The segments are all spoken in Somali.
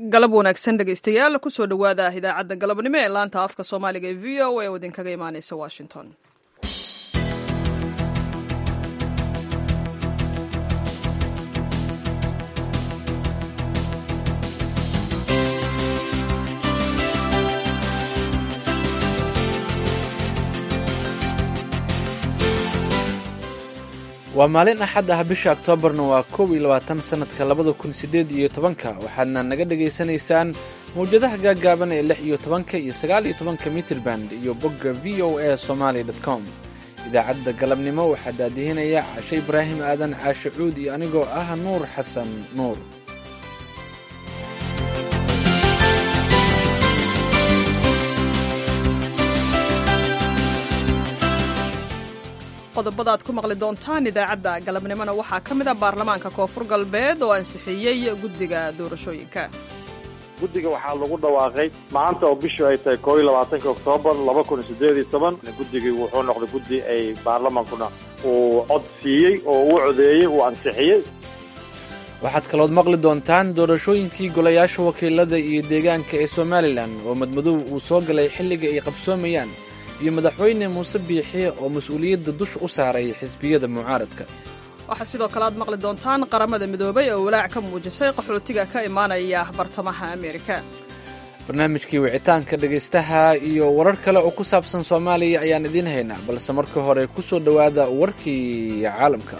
galab wanaagsan dhegaystayaal kusoo dhowaada idaacadda galabnimo ee laanta afka soomaaliga ee v o a oo idinkaga imaaneysa washington. waa maalin axad ah bisha oktoobarna waa 21 sanadka 2018 waxaadna naga dhegaysanaysaan mawjadaha gaagaaban ee 16 iyo 19 mitriband iyo bogga v o a somaly.com. idaacadda galabnimo waxaa daadihinaya cashe ibraahim aadan caashe cuud iyo anigoo ah nuur xasan nuur. qodobada aad ku maqli doontaan idaacadda galabnimona waxaa ka mid a baarlamaanka koonfur galbeed oo ansixiyey guddiga doorashooyinka. guddiga waxaa lagu dhawaaqay maanta oo bishu ay tahay 21 oktoobar 2018. guddigii wuxuu noqday guddi ay baarlamaankuna uu cod siiyey oo uu codeeyey uu ansixiyey. waxaad kalood maqli doontaan doorashooyinkii golayaasha wakiilada iyo deegaanka ee somalilan oo madmadow uu soo galay xilliga ay qabsoomayaan iyo madaxweyne muuse biixi oo mas-uuliyadda dusha u saaray xisbiyada mucaaradka. waxaa sidoo kale aad maqli doontaan qaramada midoobay oo walaac ka muujisay qaxootiga ka imaanaya bartamaha ameerika. barnaamijkii wicitaanka dhegaystaha iyo warar kale oo ku saabsan soomaaliya ayaan idiin haynaa, balse marka hore ku soo dhowaada warkii caalamka.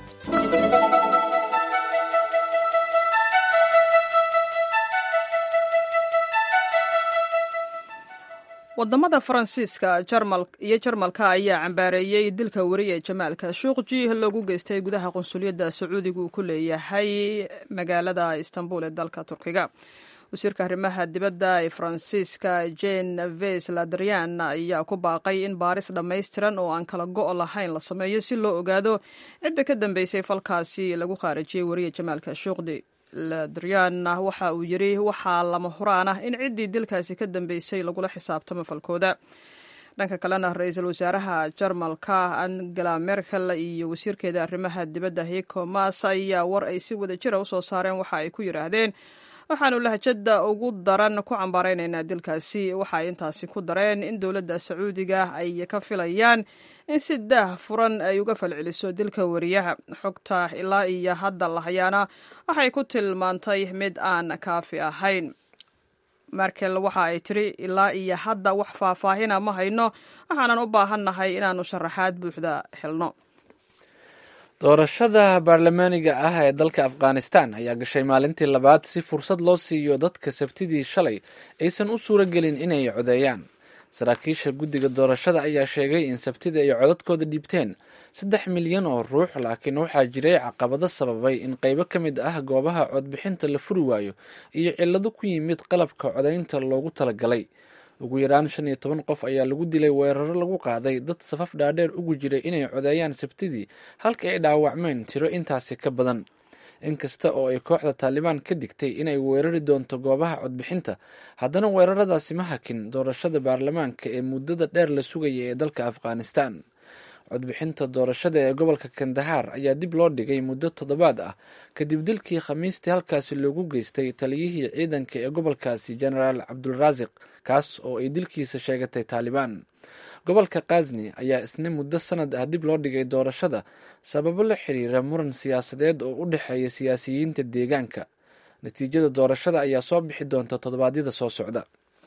wadamada faransiiska iyo jarmalka ayaa cambaareeyey dilka wariye jamaal khashoggi loogu geystay gudaha qunsuliyadda sacuudiga uu ku leeyahay magaalada istanbul ee dalka turkiga. wasiirka arrimaha dibadda ee faransiiska Jean-Yves Le Drian ayaa ku baaqay in baaris dhammaystiran oo aan kala go' lahayn la sameeyo si loo ogaado cidda ka dambeysay falkaasi lagu khaarijiyey wariye jamaal khashoggi. ladrian waxa uu yidhi waxaa lama huraan ah in ciddii dilkaasi ka dambeysay lagula xisaabtamo falkooda. dhanka kalena ra-iisul wasaaraha jarmalka Angela Merkel iyo wasiirkeeda arrimaha dibadda Heiko Maas ayaa war ay si wada jira usoo saareen waxa ay ku yidhaahdeen waxaanu lahjada ugu daran ku cambaaraynaynaa dilkaasi. waxa ay intaasi ku dareen in dowladda sacuudiga ay ka filayaan in si daah furan ay uga falceliso dilka wariyaha. xogta ilaa iyo hadda lahayaana waxay ku tilmaantay mid aan kaafi ahayn. Merkel waxa ay tiri ilaa iyo hadda wax faahfaahina ma hayno, waxaanan u baahannahay inaannu sharaxaad buuxda helno. doorashada baarlamaaniga ah ee dalka afghanistan ayaa gashay maalintii labaad si fursad loo siiyo dadka sabtidii shalay aysan u suuro gelin inay codeeyaan. saraakiisha guddiga doorashada ayaa sheegay in sabtida ay codadkooda dhiibteen 3 milyan oo ruux, laakiin waxaa jiray caqabado sababay in qaybo ka mid ah goobaha codbixinta la furi waayo iyo cillado ku yimid qalabka codaynta loogu talagalay. ugu yaraan 15 qof ayaa lagu dilay weeraro lagu qaaday dad safaf dhaadheer ugu jiray inay codeeyaan sabtidii, halka ay dhaawacmeen tiro intaasi ka badan. inkasta oo ay kooxda taalibaan ka digtay inay weerari doonto goobaha codbixinta, haddana weeraradaasi ma hakin doorashada baarlamaanka ee muddada dheer la sugaya ee dalka afghanistan. codbixinta doorashada ee gobolka kandahar ayaa dib loo dhigay muddo 7 ah kadib dilkii khamiistii halkaasi loogu geystay taliyihii ciidanka ee gobolkaasi genaraal cabdulraasiq, kaas oo ay dilkiisa sheegatay taalibaan. gobolka kazni ayaa isna muddo sanad ah dib loo dhigay doorashada sababo la xiriira muran siyaasadeed oo u dhexeeya siyaasiyiinta deegaanka. natiijada doorashada ayaa soo bixi doonta toddobaadyada soo socda.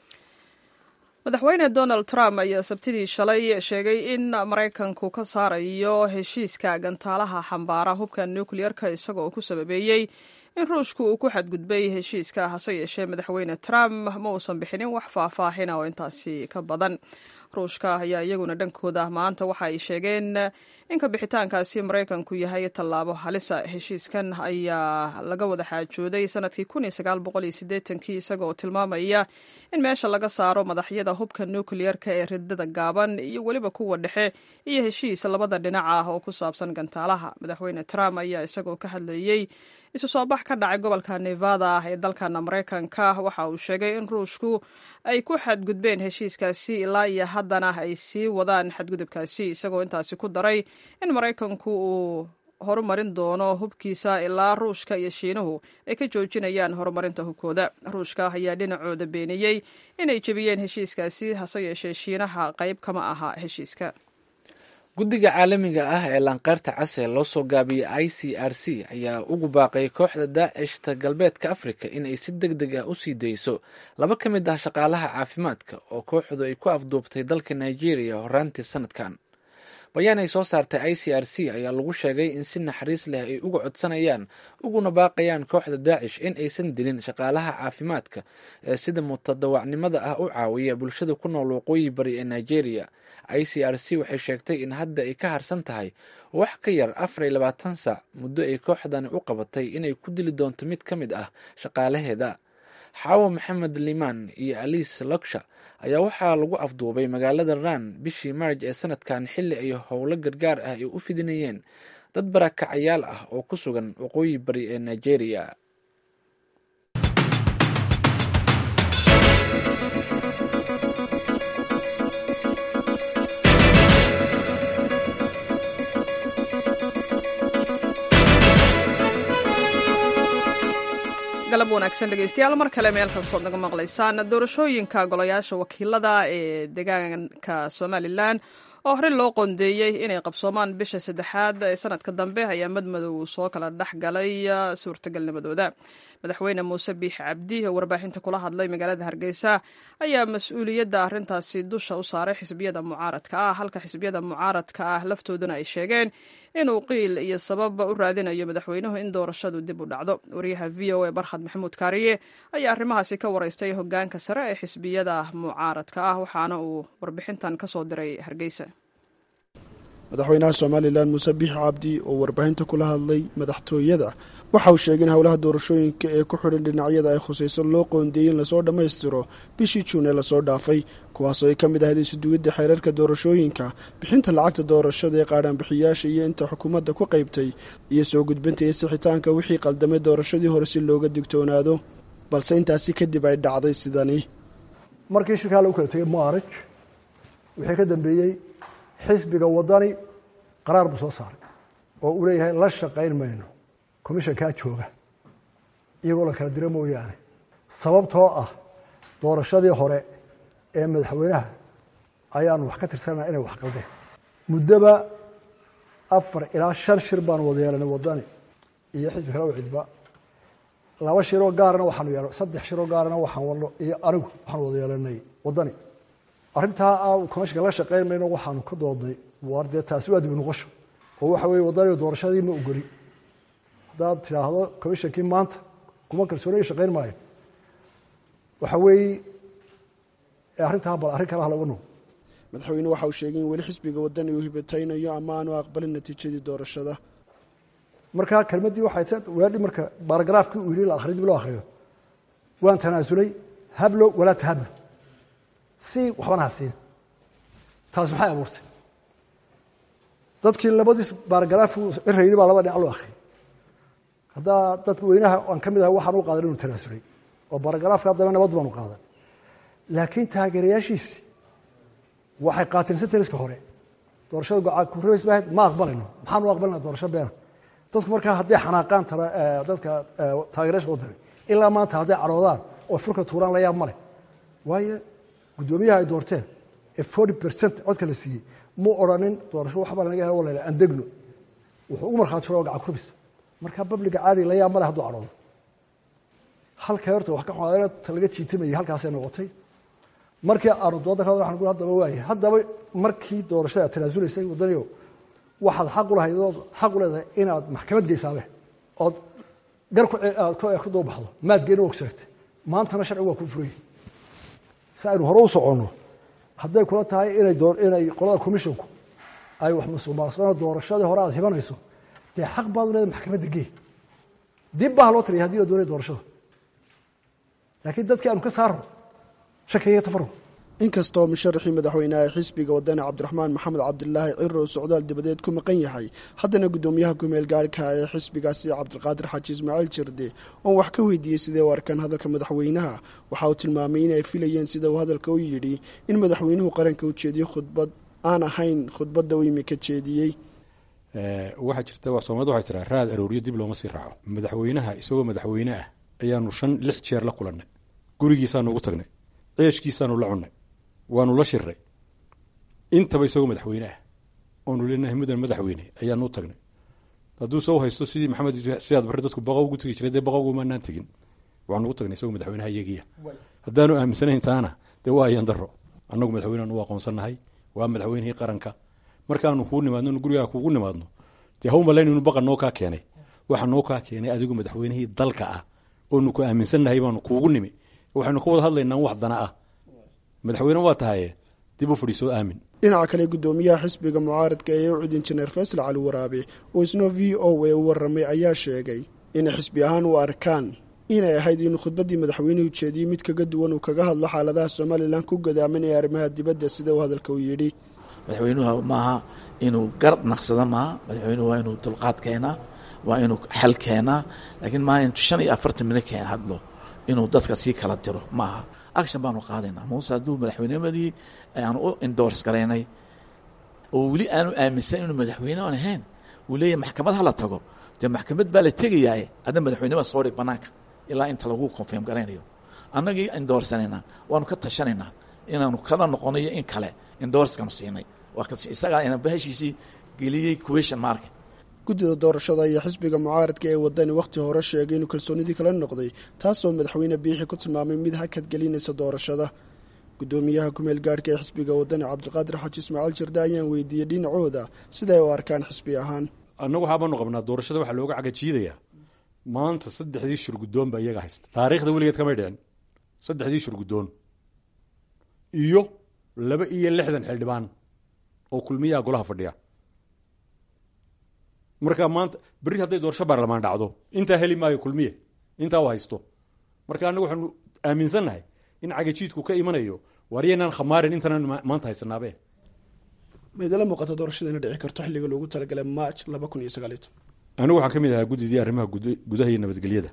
madaxweyne Donald Trump ayaa sabtidii shalay sheegay in Maraykanku ka saarayo heshiiska gantaalaha xambaara hubka nuclear-ka isaga oo ku sababeeyey in Ruushku uu ku xadgudbay heshiiska. hase yeeshee madaxweyne Trump ma uusan bixinin wax faahfaahin oo intaasi ka badan. ruushka ayaa iyaguna dhankooda maanta waxa ay sheegeen in ka bixitaankaasi Maraykanku yahay tallaabo halisa. heshiiskan ayaa laga wada xaajooday sanadkii 1980 isagoo tilmaamaya in meesha laga saaro madaxyada hubka nuclear-ka ee ridada gaaban iyo weliba kuwa dhexe iyo heshiis labada dhinac ah oo ku saabsan gantaalaha. madaxweyne Trump ayaa isagoo ka hadlayey isu soo bax ka dhacay gobolka Nevada ee dalkan Maraykanka waxa uu sheegay in Ruushku ay ku xadgudbeen heshiiskaasi ilaa iyo haddana ay sii wadaan xadgudubkaasi, isagoo intaasi ku daray in Maraykanku uu horumarin doono hubkiisa ilaa ruushka iyo shiinuhu ay ka joojinayaan horumarinta hubkooda. ruushka ayaa dhinacooda beeniyey inay jebiyeen heshiiskaasi, hase yeeshee shiinaha qayb kama aha heshiiska. guddiga caalamiga ah ee lanqeyrta cas ee loo soo gaabiyey ICRC ayaa ugu baaqay kooxda daacishta galbeedka afrika inay si deg deg ah u sii dayso 2 ka mid ah shaqaalaha caafimaadka oo kooxdu ay ku afduubtay dalka Nigeria horaantii sanadkan. bayaan ay soo saartay ICRC ayaa lagu sheegay in si naxariis leh ay uga codsanayaan uguna baaqayaan kooxda daacish in aysan dilin shaqaalaha caafimaadka ee sida mutadawacnimada ah u caawiya bulshada ku nool waqooyi bari ee Nigeria. ICRC waxay sheegtay in hadda ay ka harsan tahay wax ka yar 24 saac muddo ay kooxdani u qabatay inay ku dili doonto mid ka mid ah shaqaalaheeda. xaawo maxamed limaan iyo alice loksha ayaa waxaa lagu afduubay magaalada Ran bishii Maarj ee sanadkan xilli ay howlo gargaar ah ay u fidinayeen dad barakacayaal ah oo ku sugan waqooyi bari ee Nigeria. galab wanaagsan dhegeystayaal, mar kale meel kastood naga maqlaysaan. doorashooyinka golayaasha wakiilada ee deegaanka Somalilan oo hore loo qoondeeyey inay qabsoomaan bisha 3 ee sanadka dambe ayaa madmadow soo kala dhex galay suurtagalnimadooda. madaxweyne muuse biix cabdi oo warbaahinta kula hadlay magaalada Hargeysa ayaa mas'uuliyadda arrintaasi dusha u saaray xisbiyada mucaaradka ah, halka xisbiyada mucaaradka ah laftooduna ay sheegeen inuu qiil iyo sabab u raadinayo madaxweynuhu in doorashadu dib u dhacdo. wariyaha VOA Barkhad Maxamuud Kaariye ayaa arrimahaasi ka waraystay hoggaanka sare ee xisbiyada mucaaradka ah, waxaana uu warbixintan ka soo diray Hargeysa. madaxweynaha Somaliland Muuse Biix Cabdi oo warbaahinta kula hadlay madaxtooyada waxa uu sheegay in howlaha doorashooyinka ee ku xidhan dhinacyada ay khusayso loo qoondeeyay in lasoo dhammaystiro bishii Juun ee lasoo dhaafay, kuwaasoo ay ka mid ahayd isuduwidda xeerarka doorashooyinka, bixinta lacagta doorashada ee qaadhaanbixiyaasha iyo inta xukuumadda ku qaybtay, iyo soo gudbinta iyo sixitaanka wixii qaldamay doorashadii hore si looga digtoonaado. balse intaasi kadib ay dhacday sidani. markii shirkaa lagu kala tegay Maarj wixii ka dambeeyey xisbiga wadani qaraar buu soo saaray oo uu leeyahay la shaqayn mayno komishanka jooga iyagoo la kala diro mooyaane, sababtoo ah doorashadii hore ee madaxweynaha ayaan wax ka tirsanaa inay wax qaldeen. muddaba 4 ilaa 5 shir baan wada yeelanay wadani iyo xisbi kale oo cidba 2 shiroo gaarna waxaan yeelanay, 3 shiroo gaarna waxaan wadno iyo anigu waxaan wada yeelanay wadani. arrintaa komishanka la shaqayn mayno waxaanu ka doodnay warde taasi waa dib u noqosho oo waxa weeye wadani doorashadii ma ogoli. haddaad tidhaahdo komishankii maanta kuma kalsoonay shaqayn maayo, waxa weeye arrintaa bal arrin kale ha laga noqo. madaxweyne waxa uu sheegay in weli xisbiga wadani uu hibataynayo ama aanu aqbalin natiijadii doorashada. markaa kelmaddii waxay tahay weedhi marka baaragraafkii uu yidhi la akhriyo dib loo akhriyo, waan tanaasulay hablo walaa tahablo, si waxbana ha siin. taas maxay abuurtay? dadkii labadiis baaragraaf irayni baa laba dhinac loo akhriyay. haddaa dadka weynaha aan ka mid ahay waxaan u qaadan inuu tanaasulay oo baaragraafka haddaba nabad baanu qaadan, laakiin taageerayaashiisi waxay qaateen senteniska hore doorashada go'aan ku ma aqbalayno. maxaan u aqbalinaa doorasho beena? dadku markaa hadday xanaaqaan dadka taageerayaasha wadani ilaa maanta hadday caroodaan oo furka tuuraan la yaab ma leh, waayo guddoomiyaha ay doorteen ee 40% codka la siiyey muu odhanin doorasho waxbaa lanaga helo walayla aan degno. wuxuu u markhaati furay oo gacan ku rubis. markaa babliga caadiga la yaab ma leh hadduu cadhoodo. halkay horta wax ka xumaadeen laga jiitimayay halkaasay noqotay. markii aanu dooda ka waxaan ku haddaba waayay haddaba markii doorashada tanaasulaysay wadaniyo waxaad xaq u lahayd oo xaq u leedahay inaad maxkamad geysaabe oo gar ku doo baxdo maad geeno og sheegtay. maantana sharcigu waa ku furay si aynu hore u soconno. hadday kula tahay inay qolada komishanku ay wax musuqmaasuqaan doorashadii hore aad hibanayso, dee xaq baad u leedahay maxkamadda gee. dib baa loo tiriyay haddii la doonay doorashada, laakiin dadkii aanu ka saarno shakiga tafarruq. inkastoo musharaxii madaxweynaha ee xisbiga wadani cabdiraxmaan maxamed cabdilaahi ciro socdaal dibadeed ku maqan yahay, haddana guddoomiyaha ku-meel gaarhka ee xisbigaasi cabdilqaadir xaaji ismaaciil jirde oon wax ka weydiiyey sidee u arkaan hadalka madaxweynaha, waxa uu tilmaamay in ay filayeen sida uu hadalka u yidhi in madaxweynuhu qaranka u jeediyo khudbad aan ahayn khudbadda uu imika jeediyey. waxaa jirta soomaalida waxay tiraa raad arooryo dib looma sii raaco. madaxweynaha isagoo madaxweyne ah ayaanu 5-6 jeer la kulannay, gurigiisaanu ugu tagnay, ceeshkiisaanu la cunnay, waanu la shirray, intaba isagoo madaxweyne ah oonu leenahay mudan madaxweyne ayaanu u tagnay. hadduu soo haysto sidii maxamed siyaad barre dadku baqa ugu tegi jiray dee baqagu maanaan tegin, waxaanu ugu tagnay isagoo madaxweynaha iyagiya. haddaanu aaminsanayn taana dee waa ayaan daro. annagu madaxweyneanu u aqoonsannahay, waa madaxweynihii qaranka. markaanu kuu nimaadno inu gurigaa kuugu nimaadno dee haw malayn inu baqa noo kaa keenay. waxa noo kaa keenay adigu madaxweynihii dalka ah oonu ku aaminsannahay baanu kuugu nimi. waxaynu ka wada hadlaynaa wax dana ah. madaxweyne waa tahaye dib u fadhiisoo aamin. dhinaca kale guddoomiyaha xisbiga mucaaradka ee ucid injineer faysal cali waraabe oo isna v o a u warramay ayaa sheegay inay xisbi ahaan u arkaan inay ahayd inuu khudbaddii madaxweynuhu jeediyey mid kaga duwan uu kaga hadlo xaaladaha somalilan ku gadaaman ee arrimaha dibadda sida uu hadalka u yidhi. madaxweynuhu maaha inuu garab naqsado, maaha madaxweynuhu waa inuu dulqaad keenaa, waa inuu xal keenaa, laakiin maaha intuu 45 minut keen hadlo inuu dadka sii kala diro maaha. action baanu qaadaynaa. muuse hadduu madaxweynimadii aanu u endorse garaynay oo weli aanu aaminsan inuu madaxweyne aan ahayn, uu leeyahay maxkamad hala tago, dee maxkamad baa la tegayaaye adna madaxweyneba soo dhig bannaanka ilaa inta lagu confirm garaynayo. annagii endorsanayna waanu ka tashanaynaa inaanu kala noqonayo in kale endorskanu siinay. isagaa ina bahashiisii geliyey question market. guddida doorashada iyo xisbiga mucaaradka ee wadani wakhti hore sheegay inuu kalsoonidii kala noqday, taasoo madaxweyne biixi ku tilmaamay mid hakad gelinaysa doorashada. guddoomiyaha kumeel gaadhka ee xisbiga wadani cabdiqaadir xaaji ismaaciil jirde ayaan weydiiyey dhinacooda siday u arkaan xisbi ahaan. annagu waxaabanu qabnaa doorashada waxaa looga cagajiidayaa maanta 3 shirguddoon baa iyaga haysta. taariikhda weligeed kamay dhicin 3 shirguddoon iyo 62 xildhibaan oo kulmiyaha golaha fadhiya. markaa maanta berri hadday doorasho baarlamaan dhacdo intaa heli maayo kulmiye, intaa u haysto. marka annagu waxaanu aaminsannahay in cagajiidku ka imanayo waaryaynaan khamaarin intanaan maanta haysanaabee. maydala muuqato doorashada ina dhici karto xilliga loogu talagalay March 2019. anigu waxaan ka mid ahaa guddidii arrimaha gudaha iyo nabadgelyada.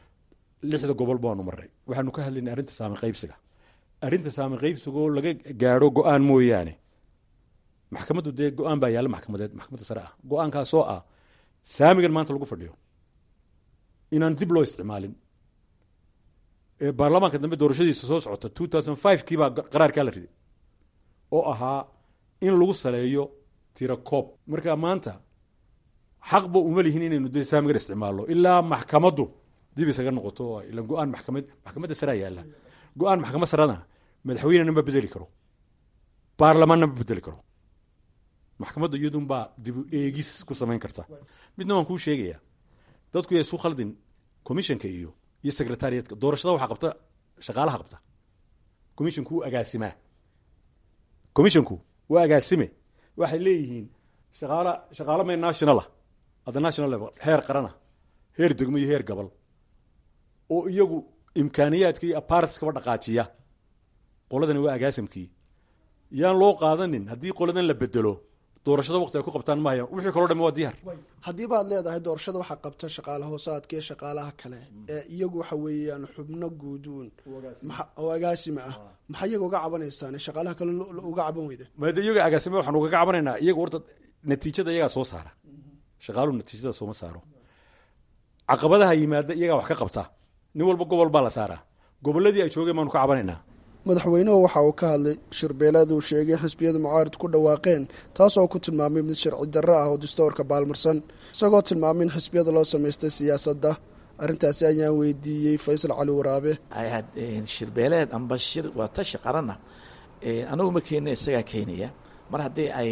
6 gobol baanu marray. waxaanu ka hadlaynay arrinta saami qaybsiga. arrinta saami qaybsiga oo laga gaadho go-aan mooyaane, maxkamaddu dee go-aan baa yaalla maxkamadeed, maxkamadda sare ah. go-aankaasoo ah saamigan maanta lagu fadhiyo inaan dib loo isticmaalin. baarlamaanka dambe doorashadiisa soo socota 2005 baa qaraarkaa la riday oo ahaa in lagu saleeyo tira koob. markaa maanta xaqba uma lihin inaynu dee saamigan isticmaalno ilaa maxkamaddu dib isaga noqoto. ila go-aan maxkamadda sarea yaalla. go-aan maxkamad sarena madaxweynena ma bedeli karo, baarlamaanna ma bedeli karo. maxkamadda iyadunbaa dibu eegis ku samayn karta. midna waan kuu sheegayaa, dadku ya isu khaldin commissionka iyo secretariatka. doorashada waxaa qabta shaqaalaha qabta, commissionku wuu agaasimaa. commissionku waa agaasime. waxay leeyihiin shaqaalo may nationala at the national level, heer qarana, heer degmo iyo heer gobol, oo iyagu imkaaniyaadka iyo apartskaba dhaqaajiya. qoladani waa agaasimkii. yaan loo qaadanin haddii qoladan la bedelo doorashada waqti ay ku qabtaan mahaya, wixii kaloo dhammi waa diyaar. haddii baad leedahay doorashada waxaa qabta shaqaalaha hoosaadka iyo shaqaalaha kale ee iyagu waxa weeyaan xubno guuduun oo agaasima ah, maxaa iyaga uga cabanaysaan shaqaalaha kale uga caban weyda? maada iyaga agaasima waxaan ugaga cabanaynaa iyaga horta natiijada iyagaa soo saara, shaqaaluhu natiijada sooma saaro. caqabadaha yimaada iyagaa wax ka qabta. nin walba gobol baa la saaraa. gobolladii ay joogeen baanu ka cabanaynaa. madaxweynuhu waxa uu ka hadlay shirbeelada uu sheegay in xisbiyadu mucaarid ku dhawaaqeen, taasoo ku tilmaamay mid sharci darro ah oo dastuurka baalmarsan, isagoo tilmaamay in xisbiyada loo samaystay siyaasadda. arrintaasi ayaan weydiiyey faysal cali waraabe. shirbeeleed amba shir waa tashi qarana anagu ma keenna, isagaa keenaya. mar haddii ay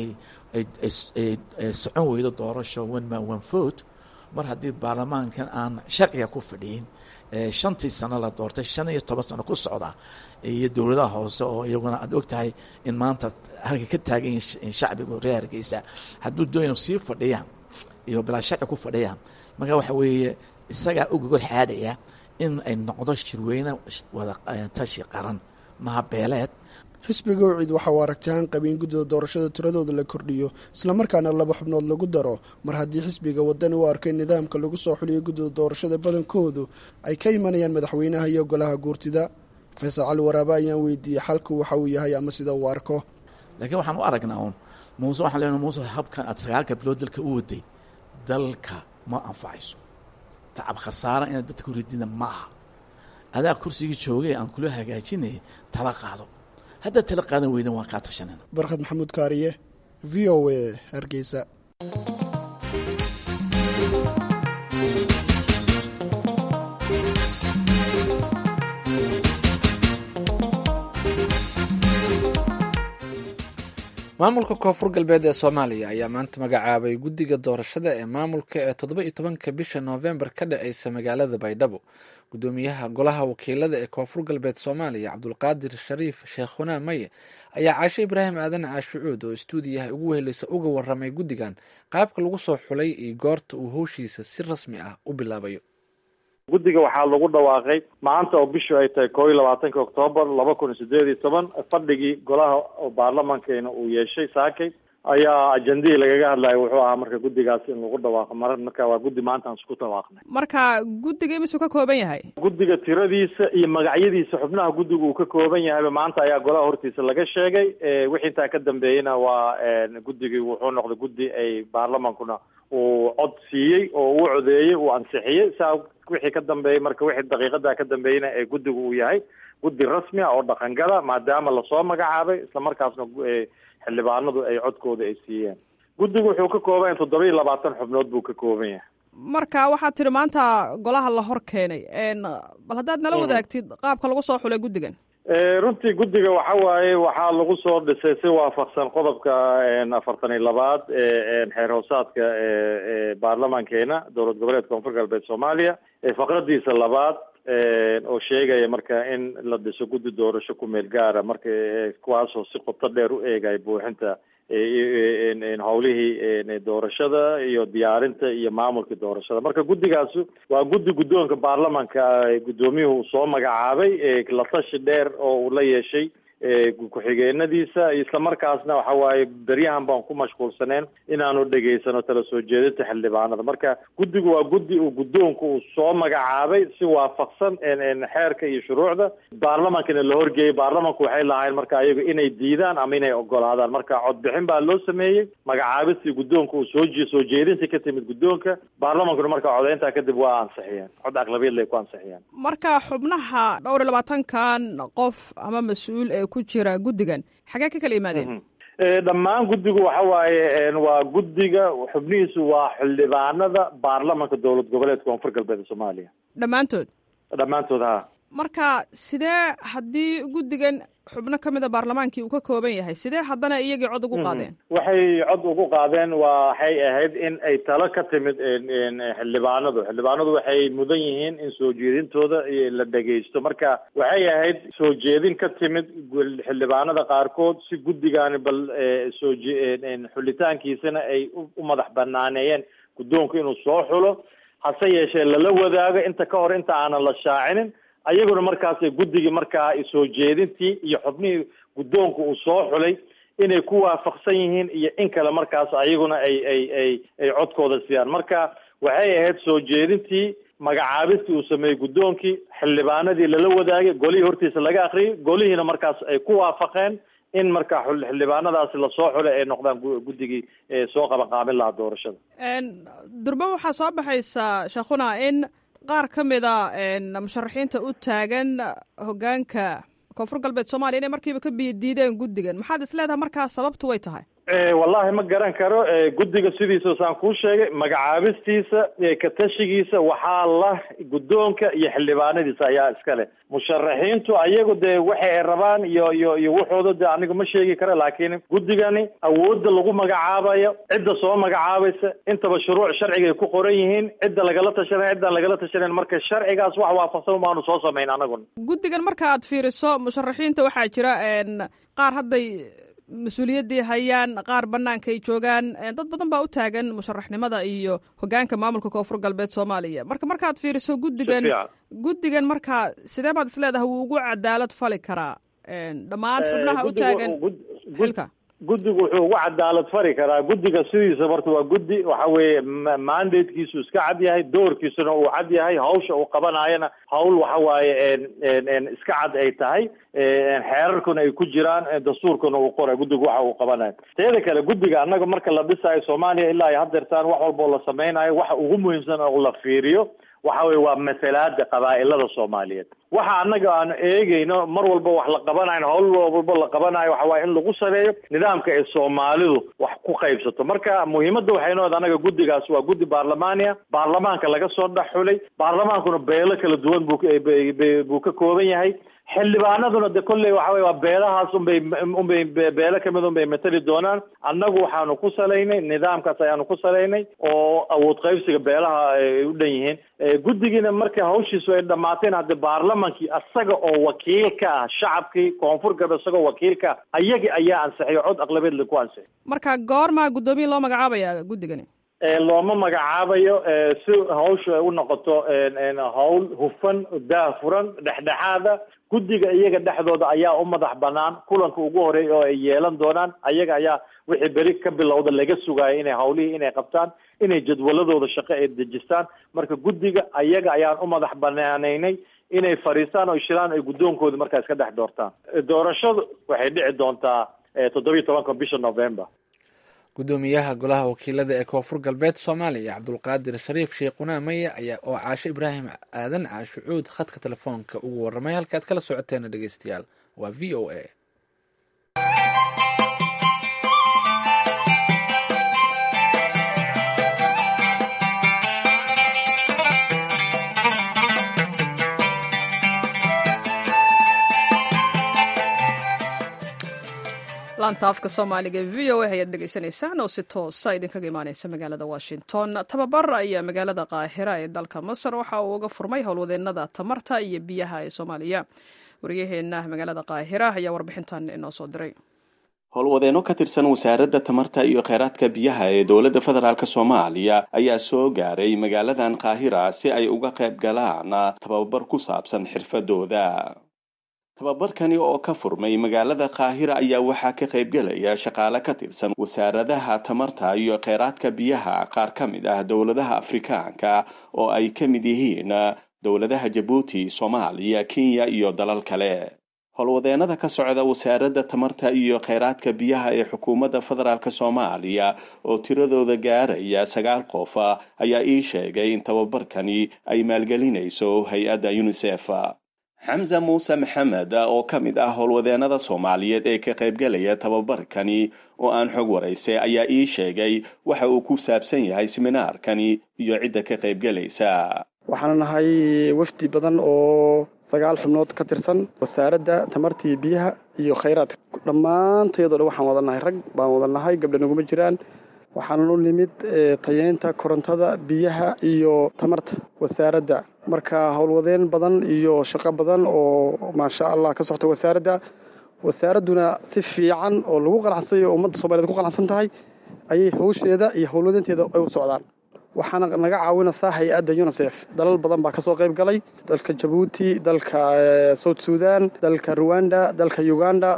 socon weydo doorasho one man one vote, mar haddii baarlamaankan aan sharciga ku fadhiyin 5 sano la doortay 15 sano ku socda, iyo dowladaha hoose oo iyaguna aad og tahay in maanta halka ka taagan shacbigu reer Hargeysa hadduu doono sii fadhiyaan iyo bilaa sharci ku fadhiyaan. marka waxa weeye isagaa u gogol xaadhaya in ay noqdo shirweyne wada tashi qaran maha beeleed. xisbiga ucid waxa uu aragtihaan qabin guddida doorashada tiradooda la kordhiyo, islamarkaana 2 xubnood lagu daro, mar haddii xisbiga wadani u arkay nidaamka lagu soo xuliyo guddida doorashada badankoodu ay ka imanayaan madaxweynaha iyo golaha guurtida. faysal cali waraabe ayaan weydiiyey xalku waxa uu yahay ama sida uu arko. laakiin waxaan u aragnaa uun muuse waxaan leenahay muuse habkan aad 9 bilood dalka u waday dalka ma anfacayso tacab khasaara inaad dadka ku ridina maaha adaa kursigii joogay aan kula hagaajinay tala qaado hadda tala qaadan weydan waan kaa tashanayna barkhad maxamuud kaariye v o a hargeysa maamulka koonfur galbeed ee soomaaliya ayaa maanta magacaabay guddiga doorashada ee maamulka ee 17 bisha noofembar ka dhaceysa magaalada baydhabo gudoomiyaha golaha wakiilada ee koonfur galbeed soomaaliya cabdulqaadir shariif sheekhuna maye ayaa caashe ibraahim aadan caashucuud oo istuudiyaha ugu weheleysa uga waramay guddigan qaabka lagu soo xulay iyo goorta uu howshiisa si rasmi ah u bilaabayo guddiga waxaa lagu dhawaaqay maanta oo bishu ay tahay 21 Oktoobar 2018 fadhigii golaha baarlamankeena uu yeeshay saakay ayaa ajandihii lagaga hadlayay wuxuu ahaa marka guddigaasi in lagu dhawaaqo marka waa guddi maanta aan isku dhawaaqnay marka guddiga imisuu ka kooban yahay guddiga tiradiisa iyo magacyadiisa xubnaha guddiga uu ka kooban yahayba maanta ayaa golaha hortiisa laga sheegay wixii intaa ka dambeeyena waa guddigii wuxuu noqday guddi ay baarlamankuna uu cod siiyey oo uu codeeyey uu ansixiyey saa wixii ka dambeeyey marka wixii daqiiqada ka dambeeyena ee guddigu uu yahay guddi rasmi ah oo dhaqangala maadaama lasoo magacaabay isla markaasna xildhibaanadu ay codkooda ay siiyeen guddigu wuxuu ka kooban yahay 27 xubnood buu ka kooban yahay marka waxaad tiri maanta golaha la hor keenay bal haddaad nala wadaagtid qaabka lagu soo xulay guddigan runtii guddiga waxa waaye waxaa lagu soo dhisay si waafaqsan qodobka 42 ee xeer hoosaadka ee baarlamankeena dowlad goboleedka koonfur galbeed Soomaaliya faqradiisa 2 oo sheegaya marka in la dhiso guddi doorasho ku meel gaara marka kuwaasoo si qoto dheer u eegay buuxinta howlihii doorashada iyo diyaarinta iyo maamulka doorashada marka guddigaasi waa guddi guddoonka baarlamanka guddoomiyuhu soo magacaabay la tashi dheer oo uu la yeeshay ku-xigeenadiisa isla markaasna waxa waaye beryahan baan ku mashquulsaneen inaanu dhegaysano tala soo jeedinta xildhibaanada marka guddigu waa guddi uu guddoonka uu soo magacaabay si waafaqsan xeerka iyo shuruucda baarlamankana la horgeeyey baarlamanku waxay lahaayeen marka ayagu inay diidaan ama inay ogolaadaan marka codbixin baa loo sameeyey magacaabistii guddoonka uu soo jeedinta ka timid guddoonka baarlamankuna marka codeyntaa kadib waa ansixiyeen cod aqlabiyad lay ku ansixiyeen marka xubnaha 22kan qof ama mas-uul ee ku jira guddigan xagee ka kala yimaadeen dhammaan guddigu waxa waaye waa guddiga xubnihiisu waa xildhibaanada baarlamanka dowlad goboleedka koonfur galbeed Soomaaliya dhammaantood ha marka sidee haddii guddigan xubno ka mida baarlamaankii uu ka kooban yahay sidee haddana iyagii cod ugu qaadeen waxay cod ugu qaadeen waxay ahayd in ay talo ka timid xildhibaanadu waxay mudan yihiin in soo jeedintooda la dhegaysto marka waxay ahayd soo jeedin ka timid xildhibaanada qaarkood si guddigaani bal xulitaankiisana ay u madax banaaneeyeen guddoonku inuu soo xulo hase yeeshee lala wadaago inta ka hor inta aanan la shaacinin ayaguna markaas guddigii markaa soo jeedintii iyo xubnihii guddoonku uu soo xulay inay ku waafaqsan yihiin iyo in kale markaas ayaguna ay codkooda siiyaan marka waxay ahayd soo jeedintii magacaabistii uu sameeyey guddoonkii xildhibaanadii lala wadaagay golihii hortiisa laga akriyay golihiina markaas ay ku waafaqeen in marka xildhibaanadaasi lasoo xulay ay noqdaan guddigii soo qabanqaabin lahaa doorashada durba waxaa soo baxaysa sheekhuna in qaar ka mida musharaxiinta u taagan hoggaanka koonfur galbeed Soomaaliya inay markiiba ka diideen guddigan maxaad isleedahay markaa sababtu way tahay wallahi ma garan karo guddiga sidiisa saan kuu sheegay magacaabistiisa ka tashigiisa waxaa la guddoonka iyo xildhibaanadiisa ayaa iska leh musharaxiintu ayagu dee waxay ay rabaan iyo waxooda de aniga ma sheegi kara laakiin guddigani awoodda lagu magacaabayo cidda soo magacaabaysa intaba shuruuc sharciga ay ku qoran yihiin cidda lagala tashanay ciddaan lagala tashanayn marka sharcigaas wax waafaqsan maanu soo samayn anaguna guddigan marka aad fiiriso musharaxiinta waxaa jira qaar hadday mas-uuliyaddii hayaan qaar banaanka ay joogaan dad badan baa u taagan musharaxnimada iyo hoggaanka maamulka koonfur galbeed Soomaaliya markaad fiiriso guddigan marka sidee baad isleedahay wuu ugu cadaalad fali karaa dhammaan xubnaha u taagan xilka guddigu wuxuu ugu cadaalad fari karaa. Guddiga sidiisa marka waa guddi waxa weeye mandatekiisu iska cad yahay, doorkiisuna uu cad yahay, hawsha uu qabanayana hawl waxa waaye iska cad ay tahay, xeerarkuna ay ku jiraan, dastuurkuna uu qoray guddigu waxa uu qabanayo. teeda kale guddiga annaga marka la dhisayo Soomaaliya ilaa ay hadeertaan wax walba oo la sameynayo waxa ugu muhiimsan oo la fiiriyo waxa weeye waa masalaada qabaa'ilada Soomaaliyeed. waxa annaga aan eegayno mar walba wax la qabanayo, hawl walba la qabanayo waxa waaye in lagu sareeyo nidaamka ay Soomaalidu wax ku qaybsato. marka muhiimadda waxay noo anaga guddigaas waa guddi baarlamaaniya, baarlamaanka laga soo dhaxulay, baarlamaankuna beelo kala duwan buu ka kooban yahay. xildhibaanaduna de kolley waxa weeye waa beelahaas unbay beelo kamid unbay matali doonaan. annagu waxaanu ku salaynay nidaamkaas ayaanu ku salaynay oo awood qaybsiga beelaha ay u dhan yihiin. guddigiina marka hawshiisu ay dhamaateen hadde baarlamankii asaga oo wakiil ka ah shacabkii koonfur galbeed isagoo wakiil ka ah ayagii ayaa ansixiyay, cod aqlabeed lagu ansixiyay. marka goormaa guddoomiye loo magacaabaya guddigani? looma magacaabayo si hawshu ay u noqoto hawl hufan, daafuran, dhexdhexaada. guddiga iyaga dhexdooda ayaa u madax banaan. kulanka ugu horeeya oo ay yeelan doonaan ayaga ayaa wixii beri ka bilowda laga sugayo inay hawlihii inay qabtaan, inay jadwaladooda shaqo ay dejistaan. marka guddiga ayaga ayaan u madax banaanaynay inay fariistaan oo shiraan ay guddoonkooda markaa iska dhex doortaan. doorashadu waxay dhici doontaa 17 bisha November. gudoomiyaha golaha wakiilada ee koonfur galbeed Soomaaliya Cabdulqaadir Shariif Sheekh Qunaamay ayaa oo Caashe Ibraahim Aadan Caashucuud khadka telefoonka ugu warramay. halkaad kala socoteen dhegeystayaal waa VOA. laanta afka soomaaliga ee VOA ayaad dhegeysanaysaan oo si toosa idinkaga imaaneysa magaalada Washington. tababar ayaa magaalada Qaahira ee dalka Masar waxa uu uga furmay howlwadeenada tamarta iyo biyaha ee Soomaaliya. wariyaheena magaalada Qaahira ayaa warbixintan inoo soo diray. howlwadeeno ka tirsan wasaaradda tamarta iyo kheyraadka biyaha ee dowladda federaalk Soomaaliya ayaa soo gaaray magaaladan Qaahira si ay uga qayb galaan tababar ku saabsan xirfadooda. tababarkani oo ka furmay magaalada Qaahira ayaa waxaa ka qayb galaya shaqaale ka tirsan wasaaradaha tamarta iyo kheyraadka biyaha qaar ka mid ah dowladaha Afrikaanka oo ay ka mid yihiin dowladaha Djibouti, Soomaaliya, Kenya iyo dalal kale. howlwadeenada ka socda wasaaradda tamarta iyo kheyraadka biyaha ee xukuumadda federaalk Soomaaliya oo tiradooda gaaraya 9 qof ayaa ii sheegay in tababarkani ay maalgelinayso hay-adda UNICEF. xamza muuse maxamed oo ka mid ah howlwadeenada Soomaaliyeed ee ka qaybgalaya tababarkani oo aan xog waraysay ayaa ii sheegay waxa uu ku saabsan yahay seminaarkani iyo cidda ka qaybgalaysa. waxaan nahay wafdi badan oo 9 xubnood ka tirsan wasaaradda tamarta biyaha iyo kheyraadka. dhammaantood waxaan wadanahay rag baan wadanahay, gabdho naguma jiraan. waxaan u nimid tayeynta korontada, biyaha iyo tamarta wasaaradda. marka howlwadeen badan iyo shaqo badan oo maasha Allah ka socota wasaaraduna si fiican oo lagu qanacsayo ummadda Soomaaliyeed ku qanacsan tahay ayay hawsheeda iyo howlwadeenteeda ay u socdaan. waxaana naga caawinaysaa hay-adda UNICEF. dalal badan baa ka soo qayb galay, dalka Djibouti, dalka South Sudan, dalka Rwanda, dalka Uganda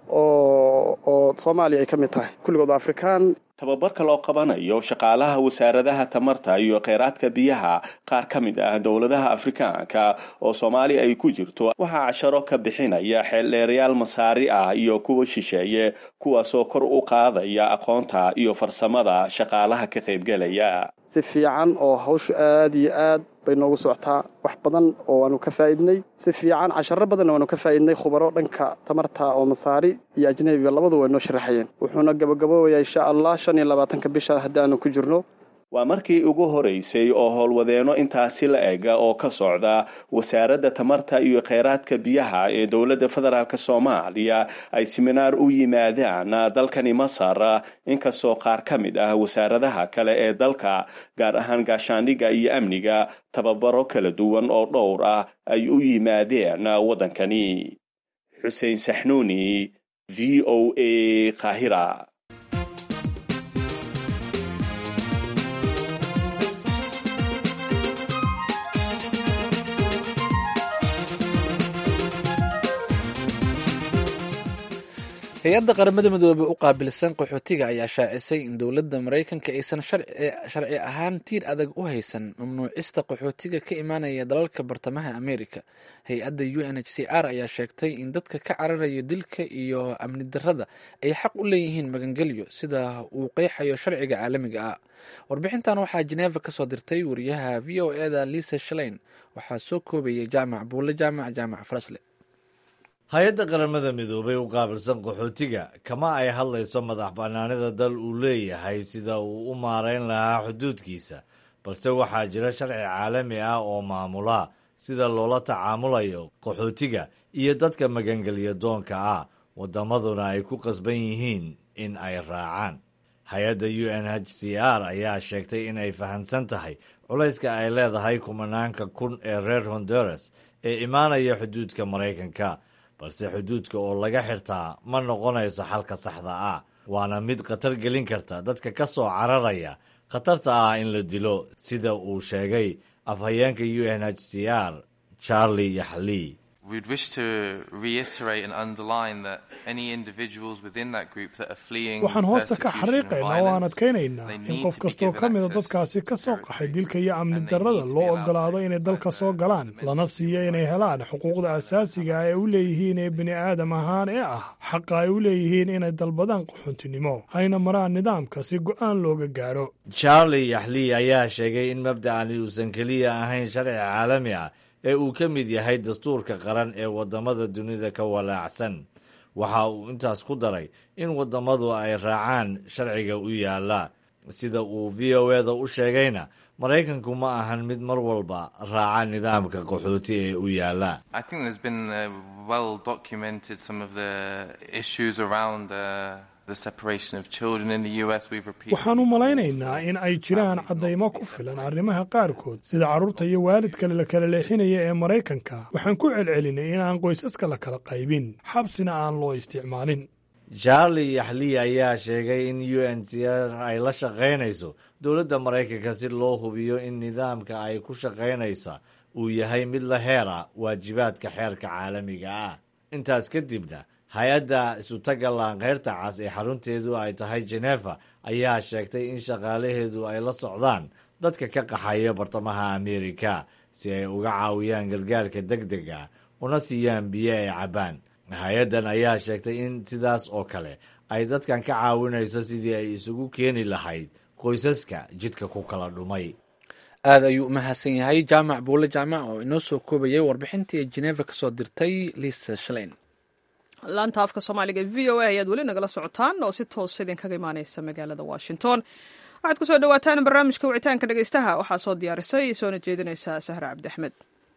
oo Soomaaliya ay ka mid tahay, kulligood Afrikaan. tababarka loo qabanayo shaqaalaha wasaaradaha tamarta iyo kheyraadka biyaha qaar ka mid ah dowladaha Afrikaanka oo Soomaaliya ay ku jirto waxaa casharo ka bixinaya xeeldheerayaal masaari ah iyo kuwa shisheeye kuwaasoo kor u qaadaya aqoonta iyo farsamada shaqaalaha ka qaybgalaya. si fiican oo hawshu aad iyo aad bay noogu socotaa. wax badan oo aanu ka faa'iidnay, si fiican casharo badan oo aanu ka faa'iidnay khubaro dhanka tamarta oo masaari iyo ajnabiga labadu way noo sharaxayeen. wuxuuna gabagaboobayaa insha Allah 25 bisha haddaanu ku jirno. waa markii ugu horeysay oo howlwadeeno intaasi la eg oo ka socda wasaaradda tamarta iyo kheyraadka biyaha ee dowladda federaalk Soomaaliya ay seminaar u yimaadaan dalkani Masar, inkastoo qaar ka mid ah wasaaradaha kale ee dalka gaar ahaan gaashaandhigga iyo amniga tababaro kala duwan oo dhowr ah ay u yimaadeen wadankani. Xuseen Saxnuuni, VOA, Qaahira. hay-adda qaramada midoobey u qaabilsan qaxootiga ayaa shaacisay in dowladda maraykanka aysan sharci ahaan tiir adag u haysan mamnuucista qaxootiga ka imaanaya dalalka bartamaha amerika. hay-adda UNHCR ayaa sheegtay in dadka ka cararaya dilka iyo amni darrada ay xaq u leeyihiin magangelyo sida uu qeexayo sharciga caalamiga ah. warbixintan waxaa Geneva kasoo dirtay wariyaha VOA-da Lisa Schlein, waxaa soo koobayay jaamac buule jaamac Farasle. hay-adda qaramada midoobay u qaabilsan qaxootiga kama ay hadlayso madax bannaanida dal uu leeyahay sida uu u maarayn lahaa xuduudkiisa, balse waxaa jira sharci caalami ah oo maamula sida loola tacaamulayo qaxootiga iyo dadka magangelya doonka ah, waddamaduna ay ku qasban yihiin in ay raacaan. hay-adda UNHCR ayaa sheegtay in ay fahamsan tahay culayska ay leedahay kumanaanka kun ee reer Honduras ee imaanaya xuduudka Maraykanka, balse xuduudka oo laga xirtaa ma noqonayso xalka saxda ah, waana mid khatar gelin karta dadka ka soo cararaya khatarta ah in la dilo, sida uu sheegay afhayeenka UNHCR Charlie Yaxley. We'd wish to reiterate and underline that any individuals within that group that are fleeing waxaan hoosta ka xariiqaynaa oo aan adkaynaynaa in qof kastoo ka mida dadkaasi ka soo qaxay dilka iyo amni darrada loo ogolaado inay dalka soo galaan, lana siiyo inay helaan xuquuqda asaasiga ah ee u leeyihiin ee bini aadam ahaan ee ah xaqa ay u leeyihiin inay dalbadaan qaxoontinimo, hayna maraan nidaamka si go'aan looga gaadho. Charlie Yaxley ayaa sheegay in mabda'ani uusan keliya ahayn sharci caalami ah ee uu ka mid yahay dastuurka qaran ee waddamada dunida ka walaacsan. waxa uu intaas ku daray in waddamadu ay raacaan sharciga u yaalla. sida uu VOA-da u sheegayna, Maraykanku ma ahan mid mar walba raaca nidaamka qaxooti ee u yaalla. I think there's been well documented some of the issues around the separation of children in the US. We've repeated. waxaan u malaynaynaa in ay jiraan caddaymo ku filan arrimaha qaarkood sida carruurta iyo waalidka la kala leexinaya ee Maraykanka. waxaan ku celcelinay in aan qoysaska la kala qaybin, xabsina aan loo isticmaalin. Charlie Yaxley ayaa sheegay in UNHCR ay la shaqaynayso dowladda Maraykanka si loo hubiyo in nidaamka ay ku shaqaynaysa uu yahay mid la heera waajibaadka xeerka caalamiga ah. intaas kadibna hay-adda isutaga laanqeyrta cas ee xarunteedu ay tahay Geneva ayaa sheegtay in shaqaalaheedu ay la socdaan dadka ka qaxaya bartamaha Amerika si ay uga caawiyaan gargaarka degdega una siiyaan biyo ay cabaan. hay-addan ayaa sheegtay in sidaas oo kale ay dadkan ka caawinayso sidii ay isugu keeni lahayd qoysaska jidka ku kala dhumay. aad ayuu u mahadsan yahay jaamac buule jaamac oo inoo soo koobayay warbixintii ay Geneva kasoo dirtay Lisa Schlein. laanta afka soomaaliga VOA ayaad weli nagala socotaan oo si toos idinkaga imaaneysa magaalada Washington. waxaad ku soo dhawaataan barnaamijka wicitaanka dhegeystaha. waxaa soo diyaarisay soona jeedinaysa Sahra Cabdi Axmed.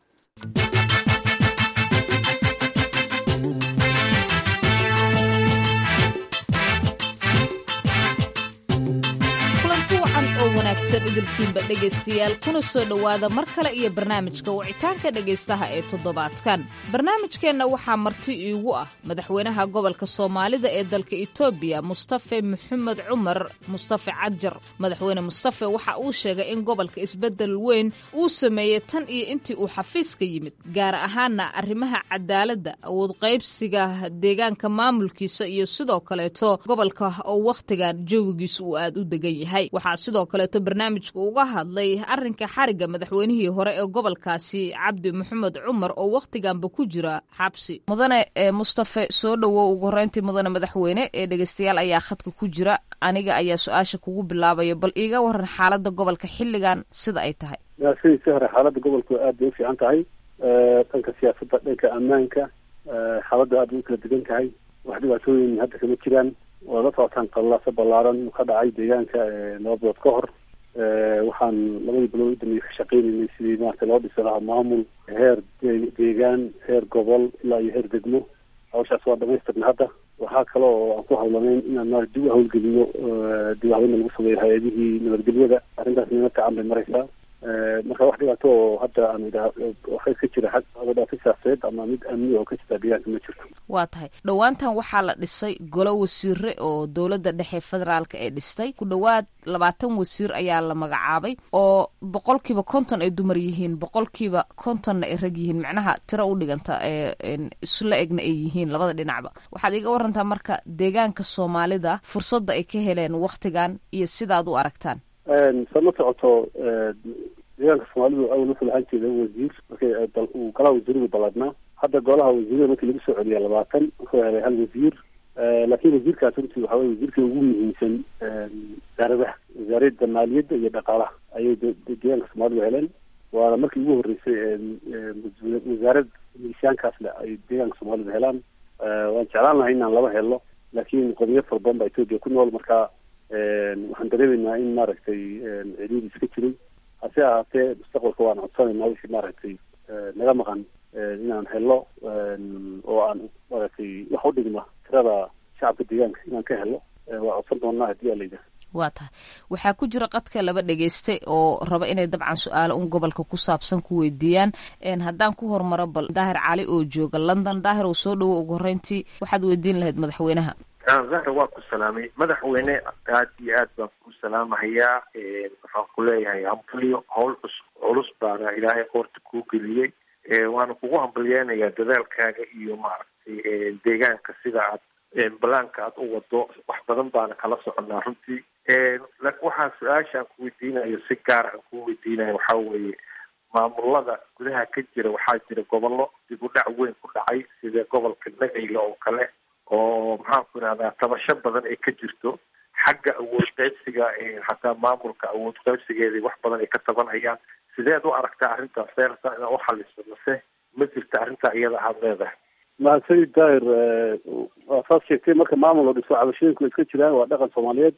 wanaagsan idilkiinba dhegaystayaal, kuna soo dhowaada mar kale iyo barnaamijka wicitaanka dhegaystaha ee toddobaadkan. barnaamijkeenna waxaa marti iigu ah madaxweynaha gobolka Soomaalida ee dalka Itoobiya, Mustafa Maxamed Cumar Mustafa Cajar. madaxweyne Mustafa waxa uu sheegay in gobolka isbedel weyn uu sameeyay tan iyo intii uu xafiiska yimid, gaar ahaana arrimaha cadaaladda, awood qaybsiga deegaanka maamulkiisa iyo sidoo kaleeto gobolka oo wakhtigan jawigiisu uu aad u degan yahay. waxaa sidoo kaleeto barnaamijka uga hadlay arrinka xariga madaxweynihii hore ee gobolkaasi Cabdi Maxamed Cumar oo wakhtiganba ku jira xabsi. mudane Mustafa, soo dhawow ugu horeyntii mudane madaxweyne. dhegeystayaal ayaa khadka ku jira, aniga ayaa su-aasha kugu bilaabaya, bal iiga waran xaaladda gobolka xilligan sida ay tahay. sidii hore xaaladda gobolku aad bay u fiican tahay. dhanka siyaasadda, dhanka ammaanka, xaaladda aad bay u kala degan tahay. wax dhibaatooyin hadda kama jiraan. waa la socotaan qallaasa ballaaran ka dhacay deegaanka 2 bilood ka hor. waxaan 2 bilood u dambeeyay ka shaqaynaynay sidii maarata loo dhisi lahaa maamul heer deegaan, heer gobol ilaa iyo heer degmo. hawshaas waa dhamaystirna hadda. waxaa kale oo aan ku hadlanayn inaan maarata dib u hawlgeliyo dib u habeyn lagu sameeyo hay-adihii nabadgelyada. arrintaas nina gacan bay maraysaa. marka wax dhibaato oo hadda aan waxay ka jira xagga siyaasadeed ama mid amni oo ka jirta deegaanka ma jirto. waa tahay dhowaantan waxaa la dhisay golo wasiire oo dowladda dhexe federaalka ee dhistay ku dhowaad 20 wasiir ayaa la magacaabay oo 50% ay dumar yihiin 50% ay rag yihiin macnaha tiro u dhiganta isla egna ay yihiin labada dhinacba. waxaad iga warantaa marka deegaanka Soomaalida fursadda ay ka heleen waqtigan iyo sidaad u aragtaan. sama socoto deegaanka Soomaalidu awal wuxuu lahaan jiray wasiir markii uu kala wasiirada baladna hadda golaha wasiirada markii lagu soo celiyay 20 wuxuu helay hal wasiir laakiin wasiirkaas runtii waxa weeye wasiirka ugu muhiimsan wasaaradda maaliyadda iyo dhaqaalaha ayay deegaanka Soomaalidu heleen waana markii ugu horeysay wasaaradda miisaankaas leh ay deegaanka Soomaalidu helaan waan jeclaan lahaa inaan laba helo laakiin qowmiyad fara badan baa Itoobiya ku nool marka waxaan dareemaynaa in maaragtay ciriiri iska jiray hase ahaatee mustaqbalka waan codsanaynaa wixii maaragtay naga maqan inaan helo oo aan maaragtay wax u dhigma tirada shacabka deegaanka inaan ka helo waa codsan doonaa haddii aan leeyahay. waa tahay waxaa ku jira qadka laba dhegeyste oo raba inay dabcan su-aalo un gobolka ku saabsan ku weydiiyaan haddaan ku hormaro bal Daahir Cali oo jooga London. Daahir oo soo dhawo ugu horeyntii waxaad weydiin lahayd madaxweynaha. zahra waa ku salaamay madaxweyne aad iyo aad baan ku salaamahayaa waxaan ku leeyahay hambalyo howl culus baana ilaahay qoorta kuu geliyey waana kugu hambalyeynayaa dadaalkaaga iyo maaragtay deegaanka sida aad balaanka aad u wado wax badan baana kala soconaa runtii laakiin waxaa su-aasha aan ku weydiinayo si gaar aan ku weydiinayo waxaa weeye maamulada gudaha ka jira waxaa jira gobollo dib u dhac weyn ku dhacay sida gobolka Nagayla oo kale oo maxaan ku ihahdaa tabasho badan ay ka jirto xagga awood qaybsiga xataa maamulka awood qaybsigeedii wax badan ay ka tabanayaan sideed u aragtaa arrintaas seerta inaad u xaliso mase ma jirta arrintaa iyada aad leedahay. mahadsanid Daahir waa saas sheegtay marka maamul oo dhiso cabashooyinku iska jiraan waa dhaqan Soomaaliyeed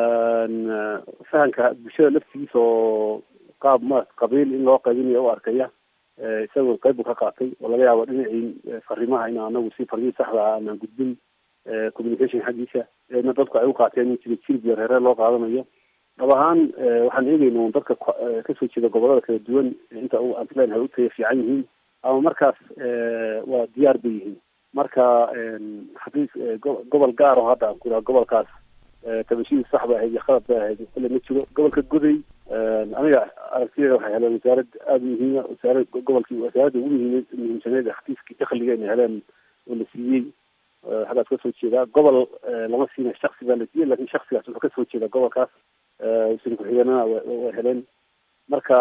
fahanka bulshada laftigiisa oo qaab qabiil in loo qaybinayo u arkaya isagoo qayb ka qaatay oo laga yaabo dhinacii fariimaha in anagu si fariin saxda ah aan gudbin communication xaggiisa dadku ay u qaateen in jilib iyo reer loo qaadanayo dhab ahaan waxaan eegaynaa dadka kasoo jeeda gobolada kala duwan inta uu antleen ay u tahay fiican yihiin ama markaas waa diyaar bay yihiin marka haddii gobol gaar oo hadda aan ku idhaha gobolkaas tabashadii sax ba ahayd iyo khalad ba ahayd kale ma jiro gobolka Goday aniga aragtiyada waxay heleen wasaarad aada muhiima wasaaradda ugu muhiimsaneed xafiiskii dakhliga inay heleen oo la siiyey xaggaas kasoo jeedaa gobol lama siina shaksi baa la siiyey laakiin shaksigaas wuxuu kasoo jeeda gobolkaas wasiir ku-xigeenana way heleen marka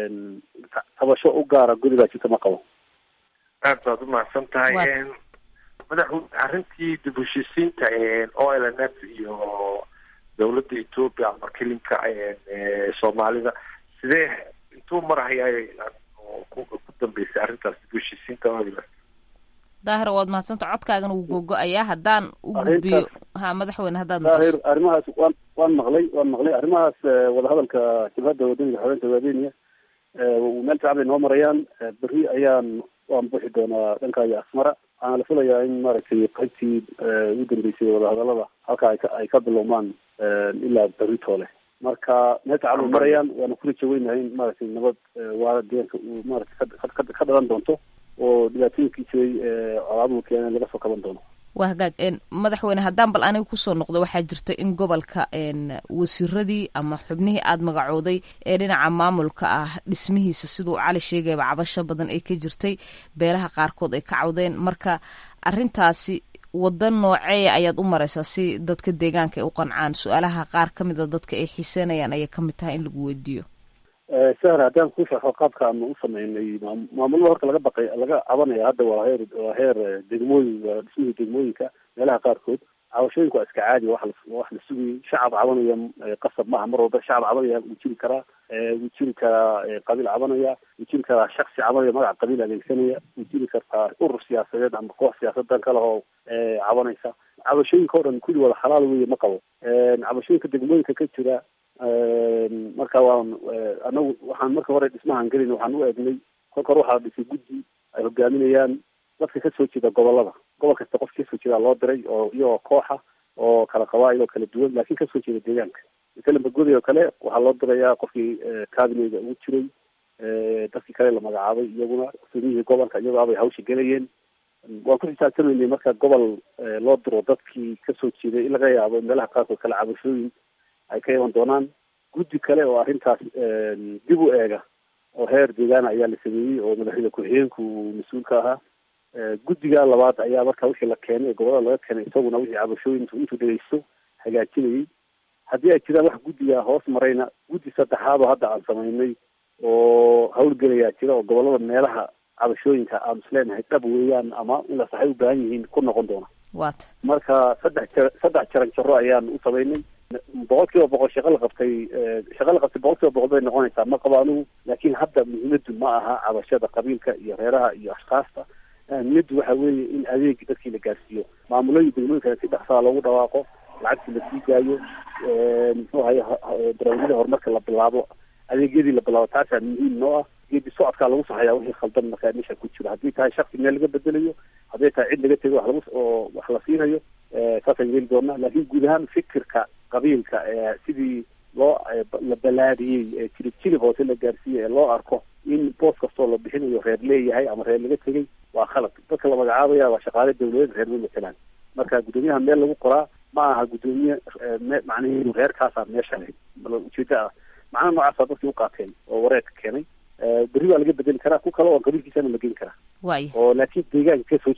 tabasho u gaara Goday baa jirta ma qabo. aad baad umahadsan tahay madaxweyne arrintii dib u heshiisiinta OLNF iyo dowladda Ethiopia ama kilinka Soomaalida sidee intuu marahayay ku dambeysay arrintaas dib u heshiisiinta OLNF. Daahir waad mahadsantahay codkaagana wuu gogo-ayaa haddaan u gudbiyo madaxweyne haddaad Daahir arrimahaas waan maqlay arrimahaas wadahadalka jabhadda wadaniga xoreynta Waadiniya meel fiican bay noo marayaan berri waan buuxi doonaa dhankaayo Asmara waxaana la filayaa in maaragtay qaybtii ugu dambeysay wadahadalada halka ay ka bilowmaan ilaa berri toole marka meel fiican bay marayaan waana ku rajo weynahay in maaragtay nabad waara deegaanka uu maaragtay ka dhalan doonto oo dhibaatooyinkii jiray colaaduu keenay laga soo kaban doono. waa hagaag madaxweyne haddaan bal aniga kusoo noqdo waxaa jirta in gobolka wasiiradii ama xubnihii aada magacooday ee dhinaca maamulka ah dhismihiisa siduu Cali sheegayba cabasho badan ay ka jirtay beelaha qaarkood ay ka cawdeen marka arrintaasi wadan nooceeya ayaad u maraysaa si dadka deegaanka ay u qancaan su-aalaha qaar ka mida dadka ay xiiseynayaan ayay ka mid tahay in lagu weydiiyo. sahra haddaan ku sharxo qaabka aan u sameynay maamulada horta laga cabanaya hadda waa heer degmooyin waa dhismihii degmooyinka meelaha qaarkood cabashooyinku waa iska caadi wax la sugayay shacab cabanaya qasab maaha mar walba shacab cabanaya wuu jiri karaa qabiil cabanaya wuu jiri karaa shaksi cabanaya magaca qabiil adeegsanaya wuu jiri kartaa urur siyaasadeed ama koox siyaasadan kale oo cabanaysa cabashooyinka o dhan kulli wada xalaal weeye ma qabo cabashooyinka degmooyinka ka jira marka anagu waxaan marka hore dhismahan gelin waxaan u eegnay kolka hore waxaa la dhisay guddi ay hogaaminayaan dadka kasoo jeeda gobolada gobol kasta qof kasoo jeeda loo diray oo iyagoo kooxa oo kala qabaa'il oo kala duwan laakiin kasoo jeeda deegaanka matalan bagodi oo kale waxaa loo dirayaa qofkii kabinega ugu jiray dadkii kale la magacaabay iyaguna guddoomiyihii gobolka iyagoo abay hawsha gelayeen waan ku xisaabtamaynay marka gobol loo diro dadkii kasoo jeeday in laga yaabo meelaha qaarkood kale cabashooyin ay ka iman doonaan guddi kale oo arrintaas dib u eega oo heer deegaana ayaa la sameeyey oo madaxweyne ku-xigeenku uu mas-uul ka ahaa guddiga labaad ayaa marka wixii la keenay gobolada laga keenay isaguna wixii cabashooyin intuu dhegeysto hagaajinayay haddii ay jiraan wax guddiga hoos marayna guddi saddexaad oo hadda aan samaynay oo hawlgelayaa jira oo gobolada meelaha cabashooyinka aan isleenahay dhab weeyaan ama in la saxay u baahan yihiin ku noqon doona waata marka saddex jaran jaro ayaan u samaynay 100% shaqo la qabtay boqolkiiba bay noqonaysaa ma qabo anigu laakiin hadda muhiimadu ma aha cabashada qabiilka iyo reeraha iyo ashkaasta muhiimadu waxa weeye in adeegi dadkii la gaarsiiyo maamulooyin degmooyinka si dhaqsaa loogu dhawaaqo lacagtii la sii gaayo muxuu ahaye barnaamijyada horumarka la bilaabo adeegyadii la bilaabo taasaa muhiim noo ah geedi socodkaa lagu saxayaa wixii khaldan markaa meesha ku jiro haddii tahay shaksi meel laga bedelayo hadday tahay cid laga tego wax la siinayo saasaan yeeli doonaa laakiin guud ahaan fikirka qabiilka sidii loo la balaadiyey jilib hoose la gaarsiiyey ee loo arko in boos kastoo la bixinayo reer leeyahay ama reer laga tegay waa khalad dadka la magacaabaya waa shaqaale dawladeed reer ma matalaan marka guddoomiyaha meel lagu qoraa ma aha guddoomiye macnaheedu reerkaasaa meesha leh ujeeda ah macnaha noocaasa dadkii u qaateen oo wareegka keenay berri waa laga bedeli karaa ku kale oo qabiilkiisana la geli karaa oo laakiin deegaanka kasoo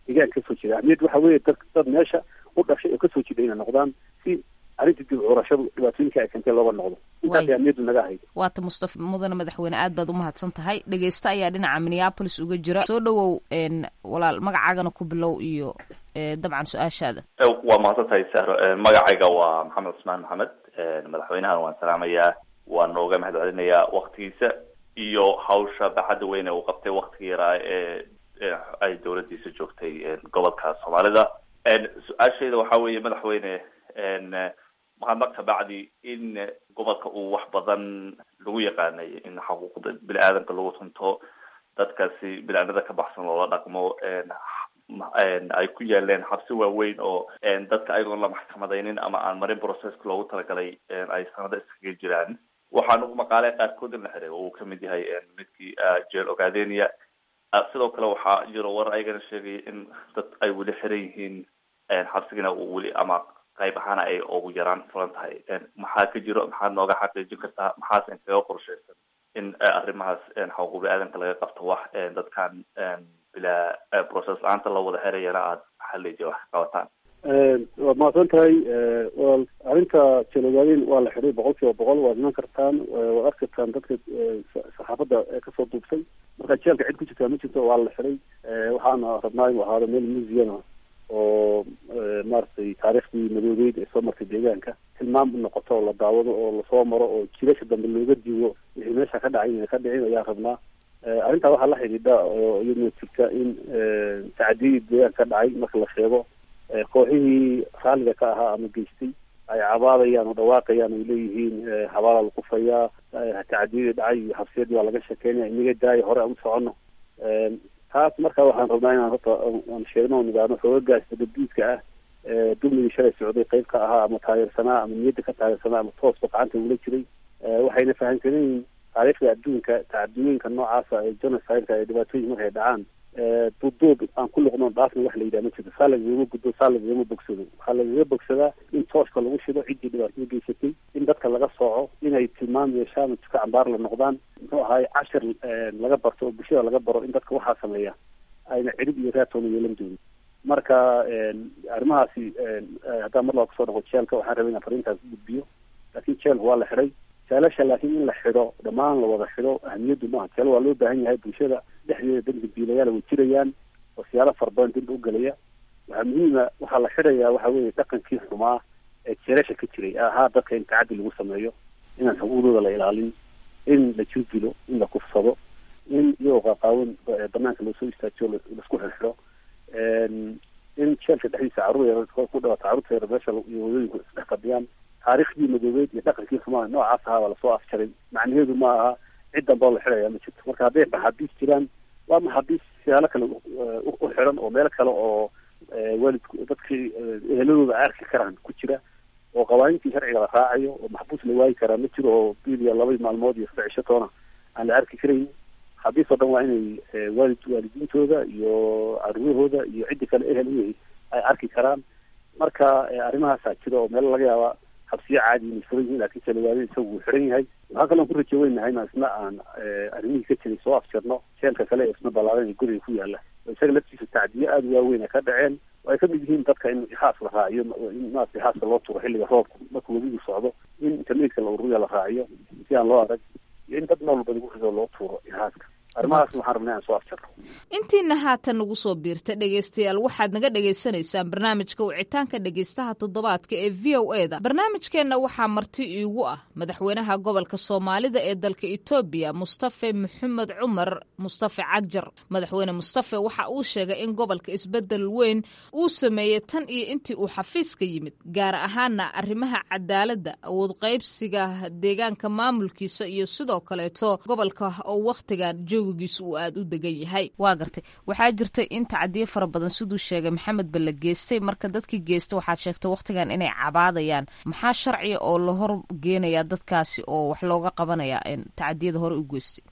jeeda ahmiyad waxa weeye dad meesha u dhashay oo kasoo jeeda inay noqdaan si arrinta dib curashadu dhibaatooyinka ay keentay looga noqdo intaas ahmiyadu naga ahayd waata mustafa mudane madaxweyne aad baad umahadsan tahay dhegeysta ayaa dhinaca minneapolis uga jira soo dhawow walaal magacaagana ku bilow iyo dabcan su-aashaada waa mahadsan tahay sahro magacayga waa maxamed cusmaan maxamed madaxweynahan waan salaamayaa waan nooga mahad celinayaa waktigiisa iyo hawsha baaxadda weyn ee uu qabtay waktigii yaraa ee ay dawladdiisa joogtay gobolka soomaalida su-aashayda waxaa weeye madaxweyne mahadnaq bacdi in gobolka uu wax badan lagu yaqaanay in xuquuqda bini-aadanka lagu tunto dadkaasi bini-aadamada ka baxsan loola dhaqmo ay ku yaaleen xabsi waaweyn oo dadka ayagoon la maxkamadaynin ama aan marin processka loogu talagalay ay sanado iskaga jiraan waxaan ugu maqaalay qaarkood in la xiray oo uu kamid yahay midkii jeel ogaadenia sidoo kale waxaa jiro war ayagana sheegaya in dad ay weli xiran yihiin xabsigana uu weli ama qayb ahaana ay ugu yaraan furan tahay maxaa ka jiro maxaad nooga xaqiijin kartaa maxaase kaga qorshaysan in arrimahaas xuquuq bini-aadanka laga qabto wax dadkan bilaa process la-aanta la wada xirayana aada xalija wax ka qabataan waad mahadsan tahay arrinta jeelogaaden waa la xiray 100% waad iman kartaan waad arki kartaan dadka saxaafadda kasoo duubtay marka jeelka cid ku jirtaa ma jirto waa la xiray waxaana rabnaa inuu ahaado meel museum oo maaragtay taariikhdii madoobeyd ee soo martay deegaanka tilmaam u noqoto oo la daawado oo lasoo maro oo jilasha dambe looga digo wixii meesha ka dhacay inay ka dhicin ayaan rabnaa arrintaa waxaa la xidhiidha oo iyaduna jirta in tacdiyadii deegaanka ka dhacay marka la sheego kooxihii raalliga ka ahaa ama geystay ay cabaadayaan oo dhawaaqayaan ay leeyihiin habaala lagu fayaa tacdiyadii dhacay iyo xabsiyadii waa laga sheekeynaya inaga daaya hore aan u soconno taas marka waxaan rabnaa inaan horta aan sheegno oo nidaano xoogagaas dabadiidka ah dulmigii shalay socday qayb ka ahaa ama taageersanaa ama niyadda ka taageersanaa ama toosba gacanta ugula jiray waxayna fahamsanayiin taariikhda adduunka tacadiyooyinka noocaasa ee genocide-ka ee dhibaatooyin markay dhacaan duuduub aan ku luqno dhaafna wax la yidhaha ma jirto saa lagagama gudbo saa lagagama bogsado waxaa lagaga bogsadaa in tooshka lagu shido ciddii dhibaatada geysatay in dadka laga sooco inay tilmaam yeeshaan ka cambaar la noqdaan muxuu ahaay cashir laga barto oo bulshada laga baro in dadka waxaa sameeya ayna cirib iyo raatoona yeelan doonin marka arrimahaasi haddaan mar laba kasoo dhaqo jeelka waxaan rabay inaan fariintaas u gudbiyo laakiin jeelka waa la xiday jeelasha laakiin in la xidho dhammaan la wada xidho ahmiyaddu maaha jeel waa loo baahan yahay bulshada dhexdeeda dembi biilayaal way jirayaan oo siyaalo fara badan dembi u gelaya waxaa muhiima waxaa la xidhayaa waxa weeye dhaqankii xumaa ee jeelasha ka jiray ahaa dadka in tacaddi lagu sameeyo inaan xuquuqdooda la ilaalin in la jir dilo in la kufsado in iyagoo qaaqaawan banaanka loosoo istaajiyo laisku xirxidho in jeelka dhexdiisa carruur yar ku dhawata carruurta yar meesha iyo wadooyinku isdhex fadhiyaan taariikhdii madoobeed iyo dhaqankii xumaa noocaas ahaa waa lasoo afjaray macnaheedu ma aha cid damboo la xidhaya ma jirto marka hadday maxaabiis jiraan waa maxaabiis siyaalo kale u xiran oo meel kale oo waalidku dadkii eheladooda arki karaan ku jira oo qawaaniintii sharciga la raacayo oo maxbuus la waayi karaa ma jiro oo bil iyo 2 maalmood iyo 3 cisho toona aan la arki karayn. xabiisoo dhan waa inay waalidiintooda iyo caruurahooda iyo ciddi kale ehel u yahay ay arki karaan. marka arrimahaasaa jira oo meel laga yaaba xabsiyo caadi inay furan yihiin laakiin salawaadi isagu wuu xiran yahay. waxaa kaloo ku rajo weynahay in isna aan arrimihii ka jiray soo afjarno jeelka kale ee isna ballaaran ee guriga ku yaala isaga laftiisa tacdiyo aada u waaweyn ka dhaceen oo ay ka mid yihiin dadka in ixaas la raaciyo in maaragtay ixaaska loo turo xilliga roobka marka webigu socdo in internetka la ururiya la raaciyo si aan loo arag iyo in dad nool badan guriga loo turo ixaaska. arrimahaas waxaan rabnay aan soo afjarno. intiina haatan nagu soo biirta dhegaystayaal waxaad naga dhagaysanaysaan barnaamijka wicitaanka dhegaystaha toddobaadka ee v o e da. barnaamijkeenna waxaa marti iigu ah madaxweynaha gobolka soomaalida ee dalka etoobiya mustafe maxamed cumar mustafe cagjar. madaxweyne mustafe waxa uu sheegay in gobolka isbedel weyn uu sameeyey tan iyo intii uu xafiiska yimid, gaar ahaana arrimaha cadaaladda, awood qaybsiga deegaanka maamulkiisa iyo sidoo kaleeto gobolka oo wakhtigan giisu uu aada u degan yahay. waa gartay waxaa jirtay in tacdiyo fara badan siduu sheegay maxamed ba la geystay. marka dadkii geystay waxaad sheegtay wakhtigan inay cabaadayaan. maxaa sharciga oo la hor geenayaa dadkaasi oo wax looga qabanayaa tacdiyada hore u geystay?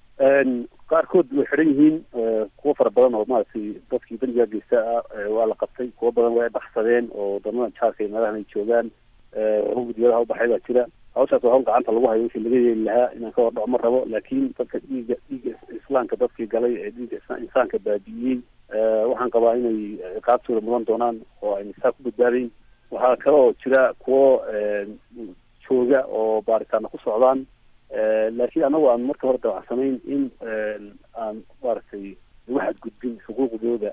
qaarkood way xiran yihiin kuwo fara badan oo maaragtay dadkii berigaa geysta waa la qabtay. kuwo badan way baxsadeen oo wadamadan jaarka iyo meelahan ay joogaan gudiyadaha ubaxay baa jira. hawshaas waa hawl gacanta lagu hayo wixii laga yeeli lahaa inaan ka hordhaco ma rabo. laakiin dadka dhiiga islaamka dadkii galay ee dhiiga insaanka baabi'iyey waxaan qabaa inay ciqaabtooda mudan doonaan oo ayna saa ku badbaadayn. waxaa kale oo jira kuwo jooga oo baaritaana ku socdaan laakiin anagu aan marka hore dawacsanayn in aan maaragtay lagu xadgudbin xuquuqdooda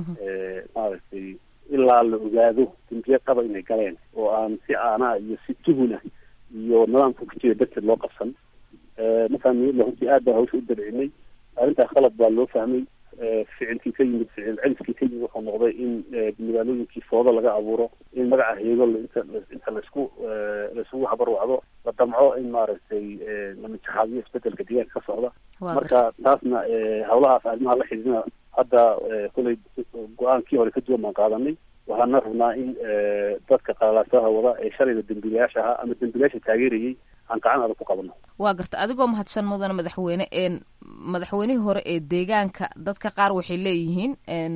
maaragtay ilaa la ogaado dambiye qaba inay galeen oo aan si aanaa iyo si tuhuna iyo nidaamka kujira darteed loo qabsan. markaan niyadla runtii aad baa hawsha u dabcinay. arrintaas khalad baa loo fahmay. ficilkii ka yimid ficil celiskii ka yimid wuxuu noqday in magaalooyinkii foodo laga abuuro, in magaca heego inta laisugu habarwacdo la damco in maaragtay la mijaxaadiyo isbedelka deegaanka ka socda. marka taasna hawlahaas arrimaha la xidhiidhina hadda kolay go-aankii hore ka duwan baan qaadanay. waxaana rabnaa in dadka qalaalaasaha wada ee shalayda dambiilayaasha ahaa ama dambiilayaasha taageerayay aan gacan adag ku qabano. waa garta adigoo mahadsan mudana madaxweyne. madaxweynihii hore ee deegaanka dadka qaar waxay leeyihiin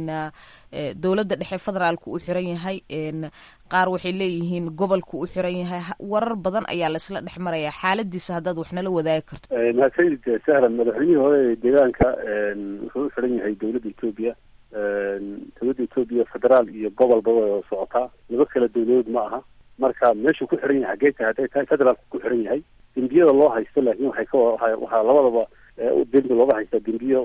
dowladda dhexe federaalku u xiran yahay, qaar waxay leeyihiin gobolku u xiran yahay. warar badan ayaa laisla dhex maraya. xaaladiisa haddaad wax nala wadaagi karto. mahadsanid sahlan. madaxweynihii hore ee deegaanka wuxuu u xiran yahay dowladda etoobiya. dowladda etoobiya federaal iyo gobolba way socotaa. laba kala dowladood ma aha. marka meeshuu ku xiran yahay xaggee hadday tahay federaalku ku xiran yahay. dembiyada loo haysto laakiin waxaa labadaba dembi looga haystaa dembiyo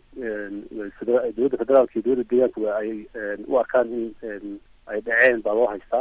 dowladda federaalka iyo dowladda deegaanka ay u arkaan in ay dhaceen baa loo haystaa.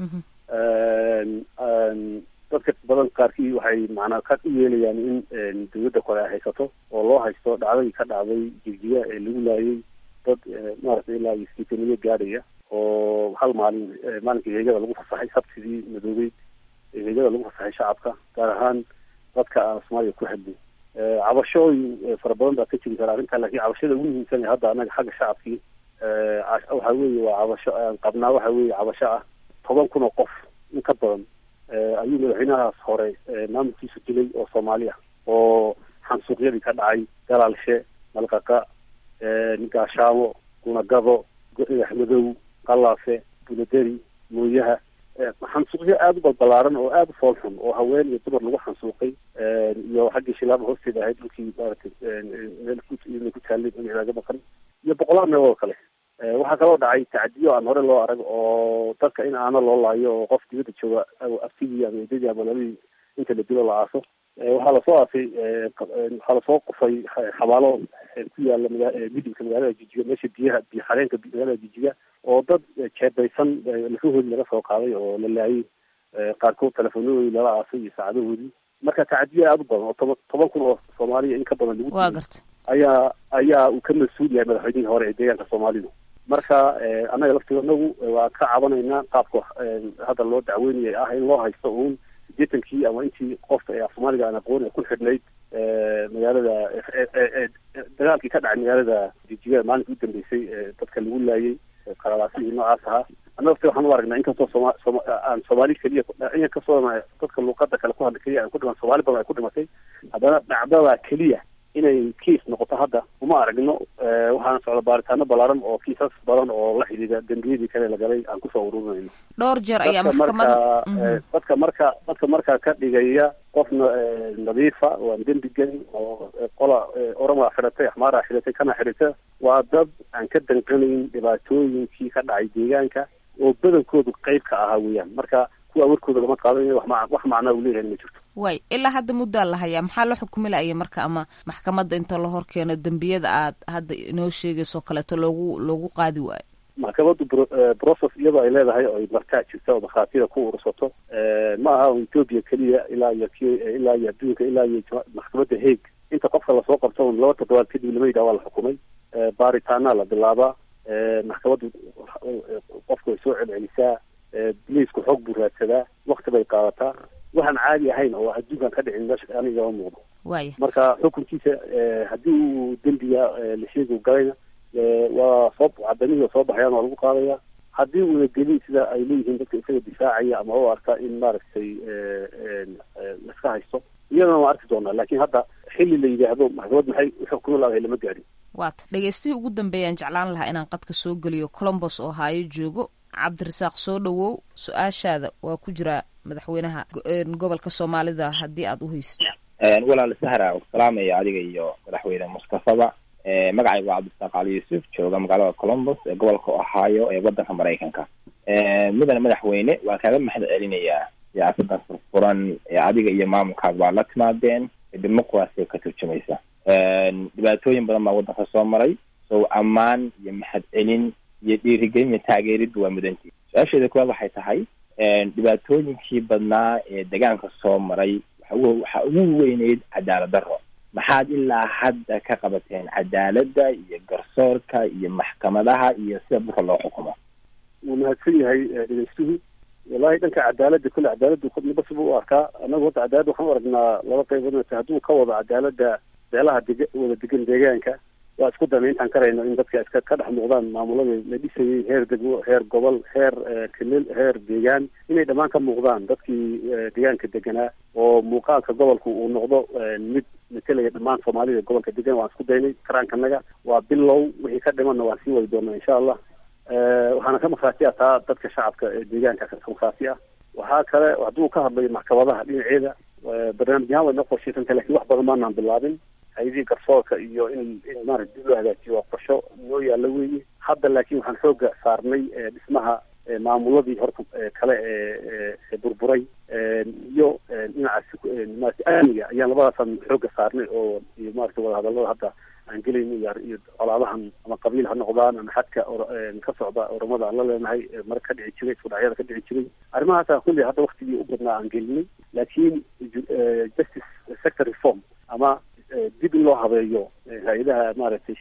dadka badan qaarkii waxay macnaa ka u yeelayaan in dowladda kore ay haysato oo loo haysto dhacdadii ka dhacday jigjiga ee lagu laayay dad maaragtay ilaa iyo siitaniyo gaadhaya oo hal maalinkii heegada lagu fasaxay sabtidii madoobeyd ee heegada lagu fasaxay shacabka gaar ahaan dadka aan soomaaliya ku hadlin. cabashooyin fara badan baa ka jiri kara arrintaa laakiin cabashada ugu muhiimsan hadda anaga xagga shacabkii waxa weeye waa cabasho aan qabnaa. waxa weeye cabasho ah 10 kun oo qof in ka badan ayuu madaxweynahaas hore maamulkiisu dilay oo soomaali ah oo xansuuqyadii ka dhacay galaalshe, malqaqa, gaashaamo, gunagado, axmedow, qalaafe, buladeri, mooyaha. xansuuqyo aada u balbalaaran oo aada u fool xun oo haween iyo dumar lagu xansuuqay iyo xaggii shilaaba hoosteeda ahayd dhulkii maaragtay meel ku taallay magacaaga maqan iyo boqolaal meel oo kale. waxaa kaloo dhacay tacdiyo aan hore loo arag oo dadka in aana loo laayo oo qof dibadda jooga aftigii ama eedadii ama labadii inta la dilo la aaso. waxaa lasoo aasay waxaa lasoo qufay xabaalo ku yaala midibka magaalada jijiga meesha biyo xareenka magaalada jijiga oo dad jeebaysan lafahoodii laga soo qaaday oo la laayay. qaarkood telefonadoodii lala aasay iyo saacadahoodii. marka tacdiyo aada u badan oo 10 kun oo soomaaliya in ka badan lagu dilay ayaa uu ka mas-uul yahay madaxweynihii hore ee deegaanka soomaalidu. marka annaga laftigoodnagu waa ka cabanaynaa qaabka hadda loo dacweynaya ah in loo haysto uun 80kii ama intii qofka ee soomaaliga aan aqoon ku xidhnayd magaalada dagaalkii ka dhacay magaalada jijiga maalinka u dambeysay dadka lagu laayay qalalaasihii noocaas ahaa annaga waxaan u aragnaa inkastoo aan soomaali keliya inkastoo dadka luuqada kale ku hadla keliya aan ku dhiman soomaali badan ay ku dhimatay haddana dhacdada keliya inay kiis noqoto hadda uma aragno waxaana socda baaritaano ballaaran oo kiisas badan oo la xidhiidha dembiyadii kale la galay aan kusoo ururinayno dhowr jeer ayaa maxkamada dadka markaa ka dhigaya qofna nadiifa waan dembi gelin oo qola orama xidhatay axmaara xidhatay kana xidhata waa dad aan ka danqanayn dhibaatooyinkii ka dhacay deegaanka oo badankoodu qayb ka ahaa weeyaan marka kuwa warkooda lama qaadanayo wax macnaa uu leeyahay ma jirto way ilaa hadda muddaa la hayaa maxaa la xukumi laaya marka ama maxkamadda inta la hor keeno dembiyada aad hadda inoo sheegayso kaleeto loogu qaadi waayo maxkamaddu process iyadoo ay leedahay oo ay markaa jirta oo markhaatiyada ku urursato ma aha Ethiopia keliya ilaa iyo adduunka ilaa iyo maxkamadda Hague inta qofka lasoo qabto 2 toddobaad kadib lama yidhaha waa la xukumay baaritaana la bilaabaa maxkamaddu qofku way soo celcelisaa biliisku xoog buu raadsadaa waqti bay qaadataa waxaan caadi ahayn oo adduunkan ka dhicin meesha aniga ma muuqdo marka xukunkiisa haddii uu dembiga la sheegu galayna waa cadamihii soo baxayaan waa lagu qaadaya haddii uuna gelin sida ay leeyihiin dadka isaga difaacaya ama u arkaa in maaragtay laska haysto iyadana waan arki doonaa laakiin hadda xilli la yidhaahdo maxkamad maxay uxukumi laadahay lama gaadhin waata dhegeystihii ugu dambeeyaan jeclaan lahaa inaan qadka soo geliyo Columbus oo haayo joogo cabdirasaaq soo dhawow su-aashaada waa ku jira madaxweynaha gobolka Soomaalida haddii aad u haysto walaal sahra salaamaya adiga iyo madaxweyne Mustafaba magacaygu waa cabdirasaaq cali yuusuf jooga magaalada Columbus ee gobolka Ohio ee wadanka Mareykanka midana madaxweyne waa kaaga mahad celinayaa siyaasadda furfuran ee adiga iyo maamulkaaga waa la timaadeen dimuqraasiga ka turjumaysa dhibaatooyin badan baa wadanka soo maray soo ammaan iyo mahad celin iyo dhiirigelin iyo taageerid waa mudantii su-aasheeda kuwaad waxay tahay dhibaatooyinkii badnaa ee deegaanka soo maray waxa ugu weyneyd cadaalad darro maxaad ilaa hadda ka qabateen cadaaladda iyo garsoorka iyo maxkamadaha iyo sida dhulka loo xukumo wuu mahadsan yahay dhegeystuhu wallahi dhanka cadaaladda kule cadaaladdu midba siba u arkaa annagu hadda cadaaladda waxaan u aragnaa laba qaybood hadduu ka wado cadaaladda beelaha wada degan deegaanka waa isku dana intaan karayno in dadka iska ka dhex muuqdaan maamuladii la dhisayay heer degmo heer gobol heer kilil heer deegaan inay dhammaan ka muuqdaan dadkii deegaanka deganaa oo muuqaalka gobolku uu noqdo mid matalaya dhammaan soomaalida gobolka degan waan isku daynay karaankanaga waa bilow wixii ka dhimanna waan sii wadi doonaa insha allah waxaana ka markhaati ah taa dadka shacabka ee deegaanka ka markhaati ah waxaa kale hadduu ka hadlayo maxkamadaha dhinaceeda barnaamij ahaan way noo qorshaysanta lakin wax badan maanaan bilaabin hayadii garsoorka iyo in maarata dib loo hagaajiyo waa qorsho noo yaalla weeye hadda laakiin waxaan xooga saarnay dhismaha maamuladii horta kale ee burburay iyo dhinacaasi maarata amniga ayaan labadaasaan xooga saarnay oo iyo maarata wadahadallada hadda aan gelayno iyo colaadahan ama qabiil ha noqdaan ama xadka ka socda oramada aan la leenahay mar ka dhici jiray isku dhacyada ka dhici jiray arrimahaasa kulli hadda waktigii u badnaa aan gelinay laakiin justice sector reform ama dib in loo habeeyo hay-adaha maaragtay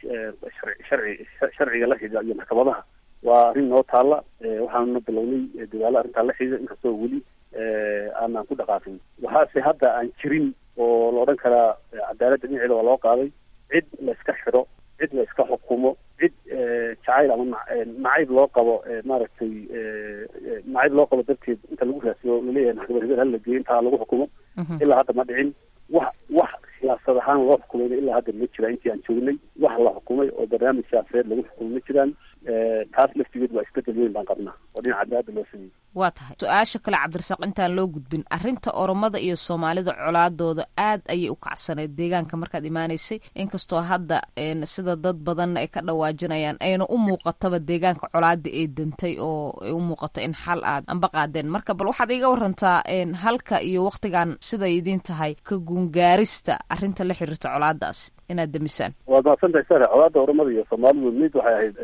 sharciga la xidhiidha iyo maxkamadaha waa arrin noo taalla waxaanuna bilownay dadaalo arrintaa la xidhiidha inkastoo weli aanaan ku dhaqaaqin waxaase hadda aan jirin oo la odhan karaa cadaaladda dhinaceeda waa loo qaaday cid la iska xidho cid la iska xukumo cid jacayl ama nacayb loo qabo maaragtay nacayb loo qabo darteed inta lagu raasiyo laleeyahay maxkamad hebel hala geeyo intaa lagu xukumo ilaa hadda ma dhicin wax siyaasad ahaan loo xukumayna ilaa hadda ma jira intii aan joognay wax la xukumay oo barnaamij siyaasadeed lagu xukumay ma jiraan taas laftigeed waa isbedel weyn baan qabnaa oo dhinaca cadaaladda loo sameeyey waa tahay su-aasha kale cabdirasaaq intaan loo gudbin arrinta oromada iyo soomaalida colaadooda aad ayay u kacsaneed deegaanka markaad imaanaysay inkastoo hadda sida dad badanna ay ka dhawaajinayaan ayna u muuqataba deegaanka colaada ay dantay oo ay u muuqato in xal aad anba qaadeen marka bal waxaad iga warantaa halka iyo waktigan siday idiin tahay ka guungaarista arrinta la xiriirta colaadaasi inaad damisaan waad mahadsantahay sare colaada oromada iyo soomaalidu mid waxay ahayd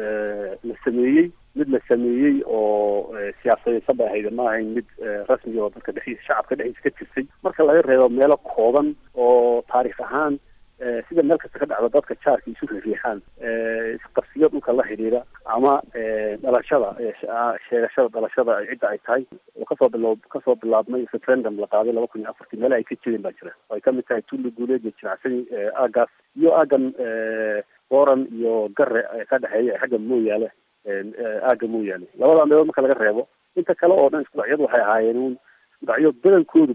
mid la sameeyey oo siyaasadaysan bay ahayd ma ahayn mid rasmi oo dadka dhexdiisa shacabka dhexdiisa ka jirtay marka laga reebo meelo kooban oo taariikh ahaan sida meel kasta ka dhacdo dadka jaarka isu riixaan isqabsiyo dhulka la xidhiidha ama dhalashada sheegashada dhalashada cidda ay tahay oo kasoo bilaabmay referendum la qaaday 2004 meel ay ka jireen baa jira oo ay kamid tahay tulli guuleed iyo jinacsani aagaas iyo aagan boran iyo gare ka dhexeeya xagga mooyaale aagga mooyaane labada meelood marka laga reebo inta kale oo dhan isku dhacyadu waxay ahaayeen un dhacyo badankoodu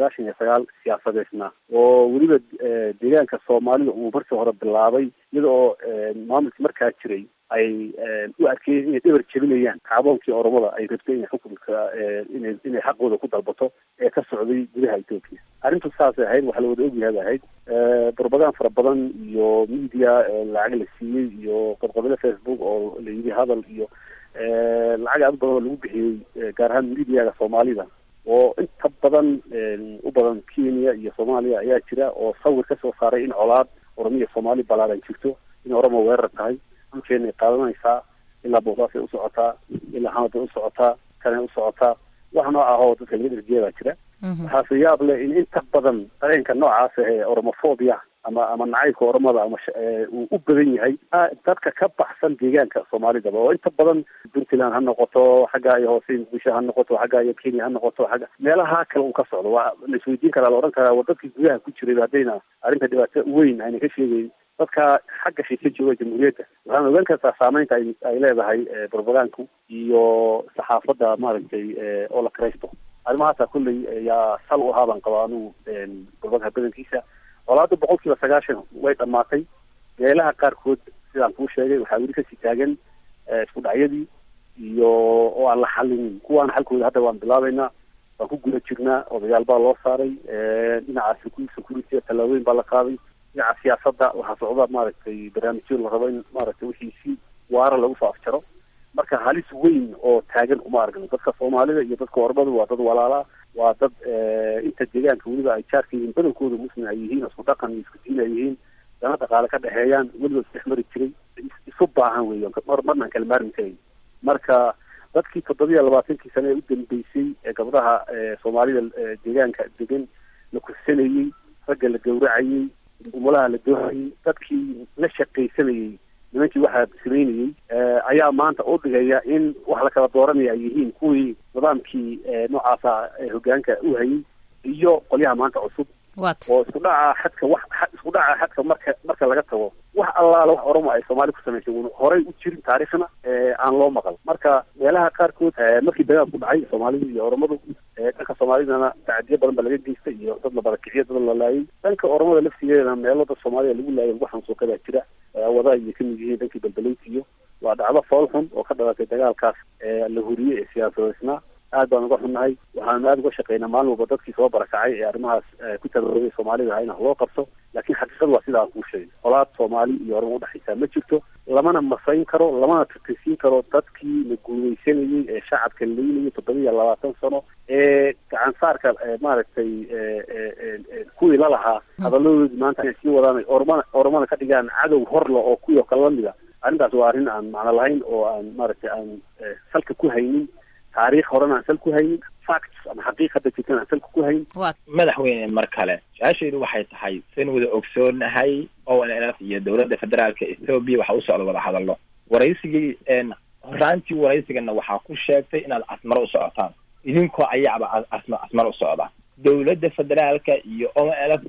99% siyaasadeedna oo weliba deegaanka Soomaalida uu markii hore bilaabay iyadoo maamulkii markaa jiray ay u arkeen inay dhabar jebinayaan kacdoonkii Oromada ay rabteen in xukunka inay xaqooda ku dalbato ee ka socday gudaha Itoobiya arrintu saas ahayd waxa la wada ogyahay ahayd propaganda fara badan iyo media lacag la siiyay iyo qodobada Facebook oo la yiri hadal iyo lacag aad badan lagu bixiyay gaar ahaan media-ga Soomaalida oo inta badan u badan Kenya iyo Soomaaliya ayaa jira oo sawir ka soo saaray in colaad Oromiya Soomaali balaaran jirto in Oromo weerar tahay halkeenay qaadanaysaa ilaa Boosaaso u socotaa ilaa Xamar u socotaa kana u socotaa wax nooc ah oo dadka laga dirjeeda jira waxa siyaab leh in inta badan dareenka noocaas ah Oromofobia ama nacaybka Oromada ama uu u badan yahay dadka ka baxsan deegaanka Soomaalida oo inta badan Puntland ha noqoto xagga iyo hoose Muqdisho ha noqoto xagga iyo Kenya ha noqoto xagga meelaha kale uu ka socdo waa la isweydiin karaa la oran karaa wadadkii gudaha ku jiray hadayna arrinta dhibaato weyn ayna ka sheegay dadka xagga shaqo jooga jamhuuriyadda waxaan ogaan kartaa saameynta ay leedahay propaganda iyo saxaafadda maaragtay oo la karaysto arrimahaas kulley yaa sal u ahaban qabaanu propaganda badankiisa walaadu 90% way dhamaatay meelaha qaarkood sidaan kuu sheegay waxaa weli kasii taagan isku dhacyadii iyo oo aan la xalin kuwaan xalkooda hadda waan bilaabaynaa waan ku guda jirnaa odayaal baa loo saaray dhinaca security talaabooyin baa la qaaday dhinaca siyaasadda waxaa socda maaragtay barnaamijyo la rabo in maaragtay wixii si waara lagu soo afjaro marka halis weyn oo taagan uma aragno dadka Soomaalida iyo dadka Oromada waa dad walaala waa dad inta deegaanka weliba ay jaarka yihiin badankooda muslim ay yihiin isku dhaqan iyo isku diin ay yihiin dana dhaqaale ka dhexeeyaan weliba ismari jiray isu baahan weeyaan marna kala maarmi karin marka dadkii 27 sano ee u dambeysay ee gabdhaha Soomaalida deegaanka degan la kursanayay ragga la gowracayay umulaha la doonayay dadkii la shaqaysanayay nimankii waxa sameynayay ayaa maanta u dhigaya in wax la kala dooranaya ay yihiin kuwii nidaamkii noocaasa hoggaanka u hayay iyo qolyaha maanta cusub oo isku dhaca xadka marka laga tago wax allaala wax Oromo ay Soomaali ku sameeyay horay u jirin taariikhna aan loo maqal marka meelaha qaarkood markii dagaal ku dhacay Soomaalida iyo Oromadu dadka Soomaalidana tacadiyo badan laga geystay iyo dad la barakiciyay dad la laayay dadka Oromada laftigeeda meelo dad Soomaaliya lagu laayay waxaan soo kada jira wada iyo kamid yihiin dadkii balbaleetiyo waa dhacdo fool xun oo ka dhalatay dagaalkaas la huriyay ee siyaasadeedna aad baan uga xunnahay waxaan aad uga shaqeynaa maalin walba dadkii soo barakacay ee arrimahaas ku tababarayay Soomaalida in loo qabto laakiin xaqiiqadu waa sidaa ku sheegay qolaad Soomaali iyo Oromo u dhaxaysa ma jirto lamana masayn karo lamana tirtirsiin karo dadkii la guuleysanayay ee shacabka leeyahay 27 sano ee gacan saarka maaragtay kuwii la lahaa hadalladooda maanta ay sii wadaan Oromana ka dhigaan cadow horla oo kuyo kala mid ah arrintaas waa arrin aan macna lahayn oo aan maaragtay aan salka ku haynin taariikh horena aan sal ku haynin facts ama xaqiiqada jirtan aan salka ku haynin madaxweyne mar kale su-aashaydu waxay tahay sin wada ogsoonahay ONLF iyo dowladda federaalka Ethiopia waxa u socda wada hadallo waraysigii horaantii waraysigana waxaa ku sheegtay inaad asmar u socotaan idinkoo ayaaba asmar u socda dowladda federaalka iyo ONLF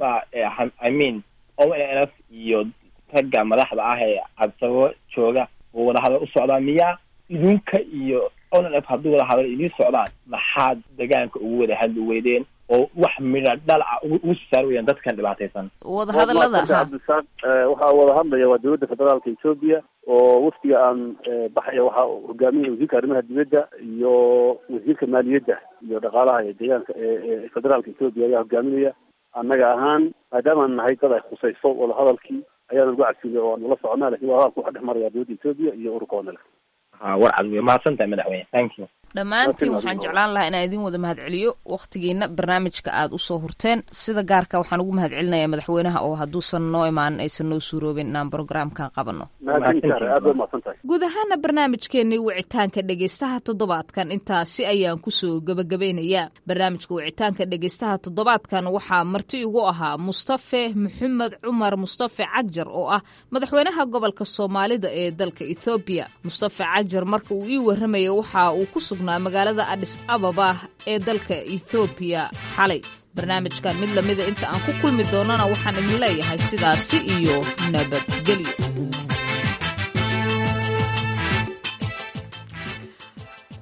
ONLF iyo ragga madaxda ah ee Addis jooga oo wada hadal u socdaa miyaa idinka iyo ONLF hadduu wada hadal idiin socdaan maxaad deegaanka ugu wada hadli weydeen oo wax midha dhal ah ugu saarayaan dadkan dhibaataysan wada hadallada waxaa wada hadlaya waa dowladda federaalka Ethiopia oo waftiga aan baxaya waxaa hogaaminaya wasiirka arrimaha dibadda iyo wasiirka maaliyadda iyo dhaqaalaha ee deegaanka ee federaalka Ethiopia ayaa hogaaminaya annaga ahaan maadaama aan nahay dad ay khusayso wada hadalkii ayaan ugu cagsinay oo aan ula soconaa laakiin waa hadalku waxa dhex maraya dowladda Ethiopia iyo ururka ONLF war cad wey mahadsantahay madaxweyne thank you dhammaantiin waxaan jeclaan lahaa inaan idin wada mahadceliyo wakhtigiina barnaamijka aad u soo hurteen sida gaarka waxaan ugu mahadcelinayaa madaxweynaha oo hadduusan noo imaanin aysan noo suuroobin inaan programkan qabanno guud ahaana barnaamijkeennii wicitaanka dhegaystaha toddobaadkan intaasi ayaan kusoo gebagabaynayaa barnaamijka wicitaanka dhegaystaha toddobaadkan waxaa marti igu ahaa Mustafe Maxamed Cumar Mustafe Cagjar oo ah madaxweynaha gobolka Soomaalida ee dalka Ethiopia Mustafe Cagjar marka uu ii warramay waxa uu ku sugnaa magaalada Addis Ababa ee dalka Ethiopia xalay barnaamijkan mid lamida inta aan ku kulmi doonana waxaan idin leeyahay sidaasi iyo nabadgelyo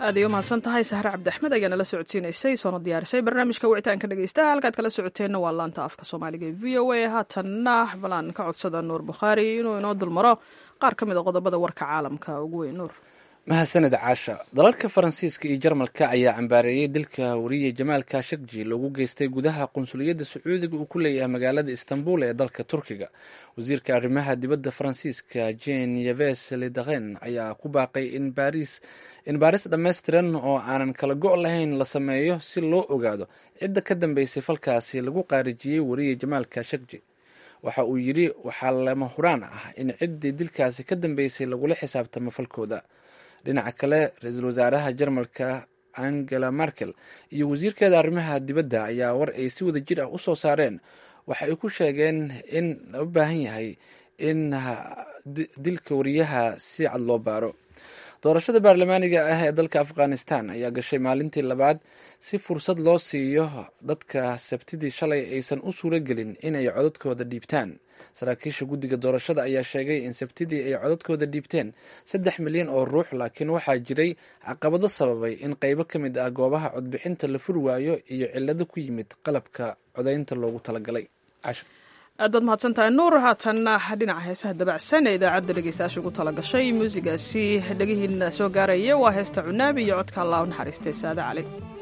aad ay u mahadsan tahay sahre cabdiaxmed ayaa nala socodsiinaysay soona diyaarisay barnaamijka wicitaanka dhegeystaha halkaad kala socoteenna waa laanta afka soomaaliga ee v o a haatanna balaan ka codsada nuur bukhaari inuu inoo dulmaro qaar ka mid a qodobada warka caalamka ugu weyn. Nuur, mahadsanid caasha. dalalka faransiiska iyo jarmalka ayaa cambaareeyey dilka wariye jamaal khashoggi loogu geystay gudaha qunsuliyadda sacuudiga uu ku leeyahay magaalada istanbul ee dalka turkiga. wasiirka arrimaha dibadda faransiiska jean yves le drian ayaa ku baaqay in baaris dhammaystiran oo aanan kala go' lahayn la sameeyo si loo ogaado cidda ka dambeysay falkaasi lagu qaarijiyey wariye jamaal khashoggi. waxa uu yidhi waxaa lama huraan ah in ciddii dilkaasi ka dambeysay lagula xisaabtamo falkooda. dhinaca kale, ra-iisul wasaaraha jarmalka angela merkel iyo wasiirkeeda arrimaha dibadda ayaa war ay si wada jir ah u soo saareen waxa ay ku sheegeen in u baahan yahay in dilka wariyaha si cad loo baaro. doorashada baarlamaaniga ah ee dalka afghanistan ayaa gashay maalintii labaad si fursad loo siiyo dadka sabtidii shalay aysan u suuro gelin inay codadkooda dhiibtaan. saraakiisha guddiga doorashada ayaa sheegay in sabtidii ay codadkooda dhiibteen 3 milyan oo ruux, laakiin waxaa jiray caqabado sababay in qaybo ka mid ah goobaha codbixinta la furi waayo iyo cillado ku yimid qalabka codaynta loogu talagalay. aad baad mahadsantahay Nuur. haatanna dhinaca heesaha dabacsan ee idaacadda dhegeystayaasha ugu tala gashay muusigaasi dhegihiina soo gaaraya waa heesta Cunaabi iyo codka Allah u naxariistay Saada Cali.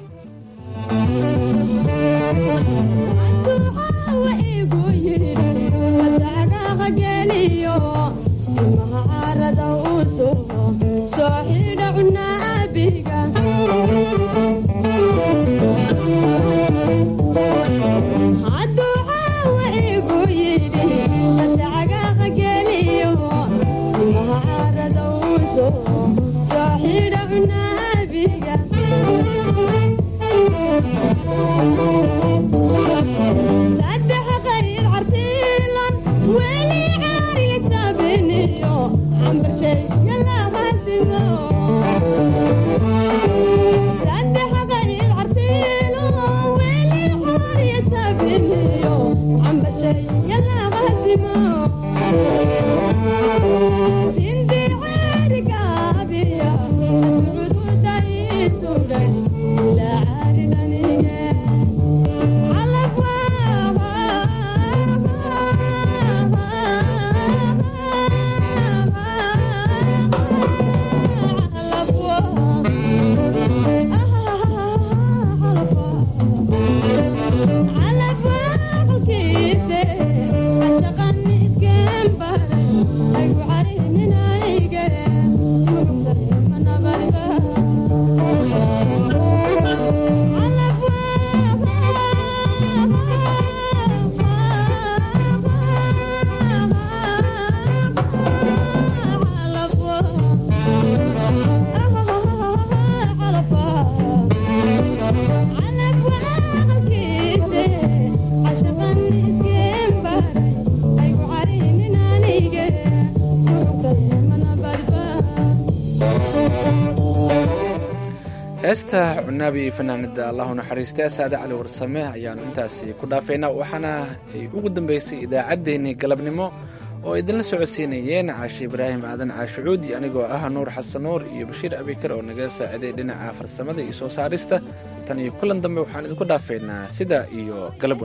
heesta Cunaabi fanaanada Allah u naxariistay Saada Cali Warsame ayaanu intaasi ku dhaafeynaa. waxaana ay ugu dambeysay idaacaddeenii galabnimo oo idinla socodsiinayeen Caashi Ibraahim Aadan Caashucuudi, anigoo ah Nuur Xasan Nuur iyo Bashiir Abikar oo naga saaciday dhinaca farsamada iyo soo saarista. tan iyo kulan dambe waxaan idinku dhaafeynaa sida iyo galab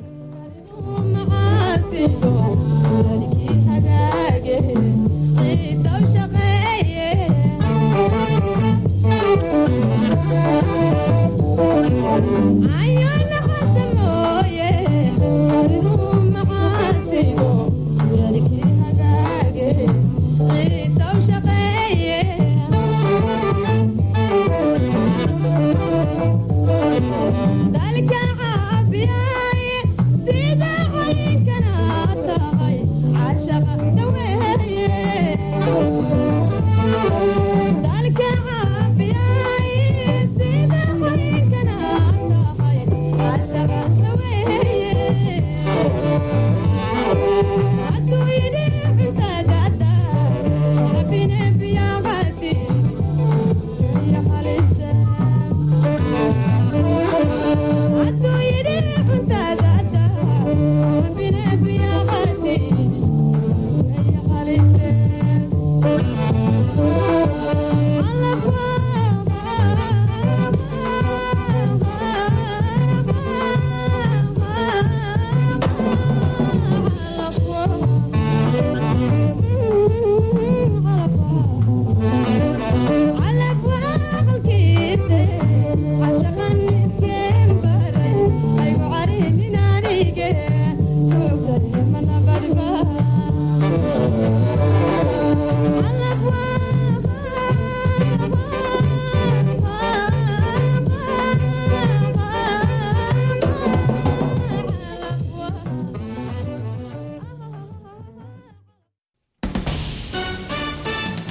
wanaagsan.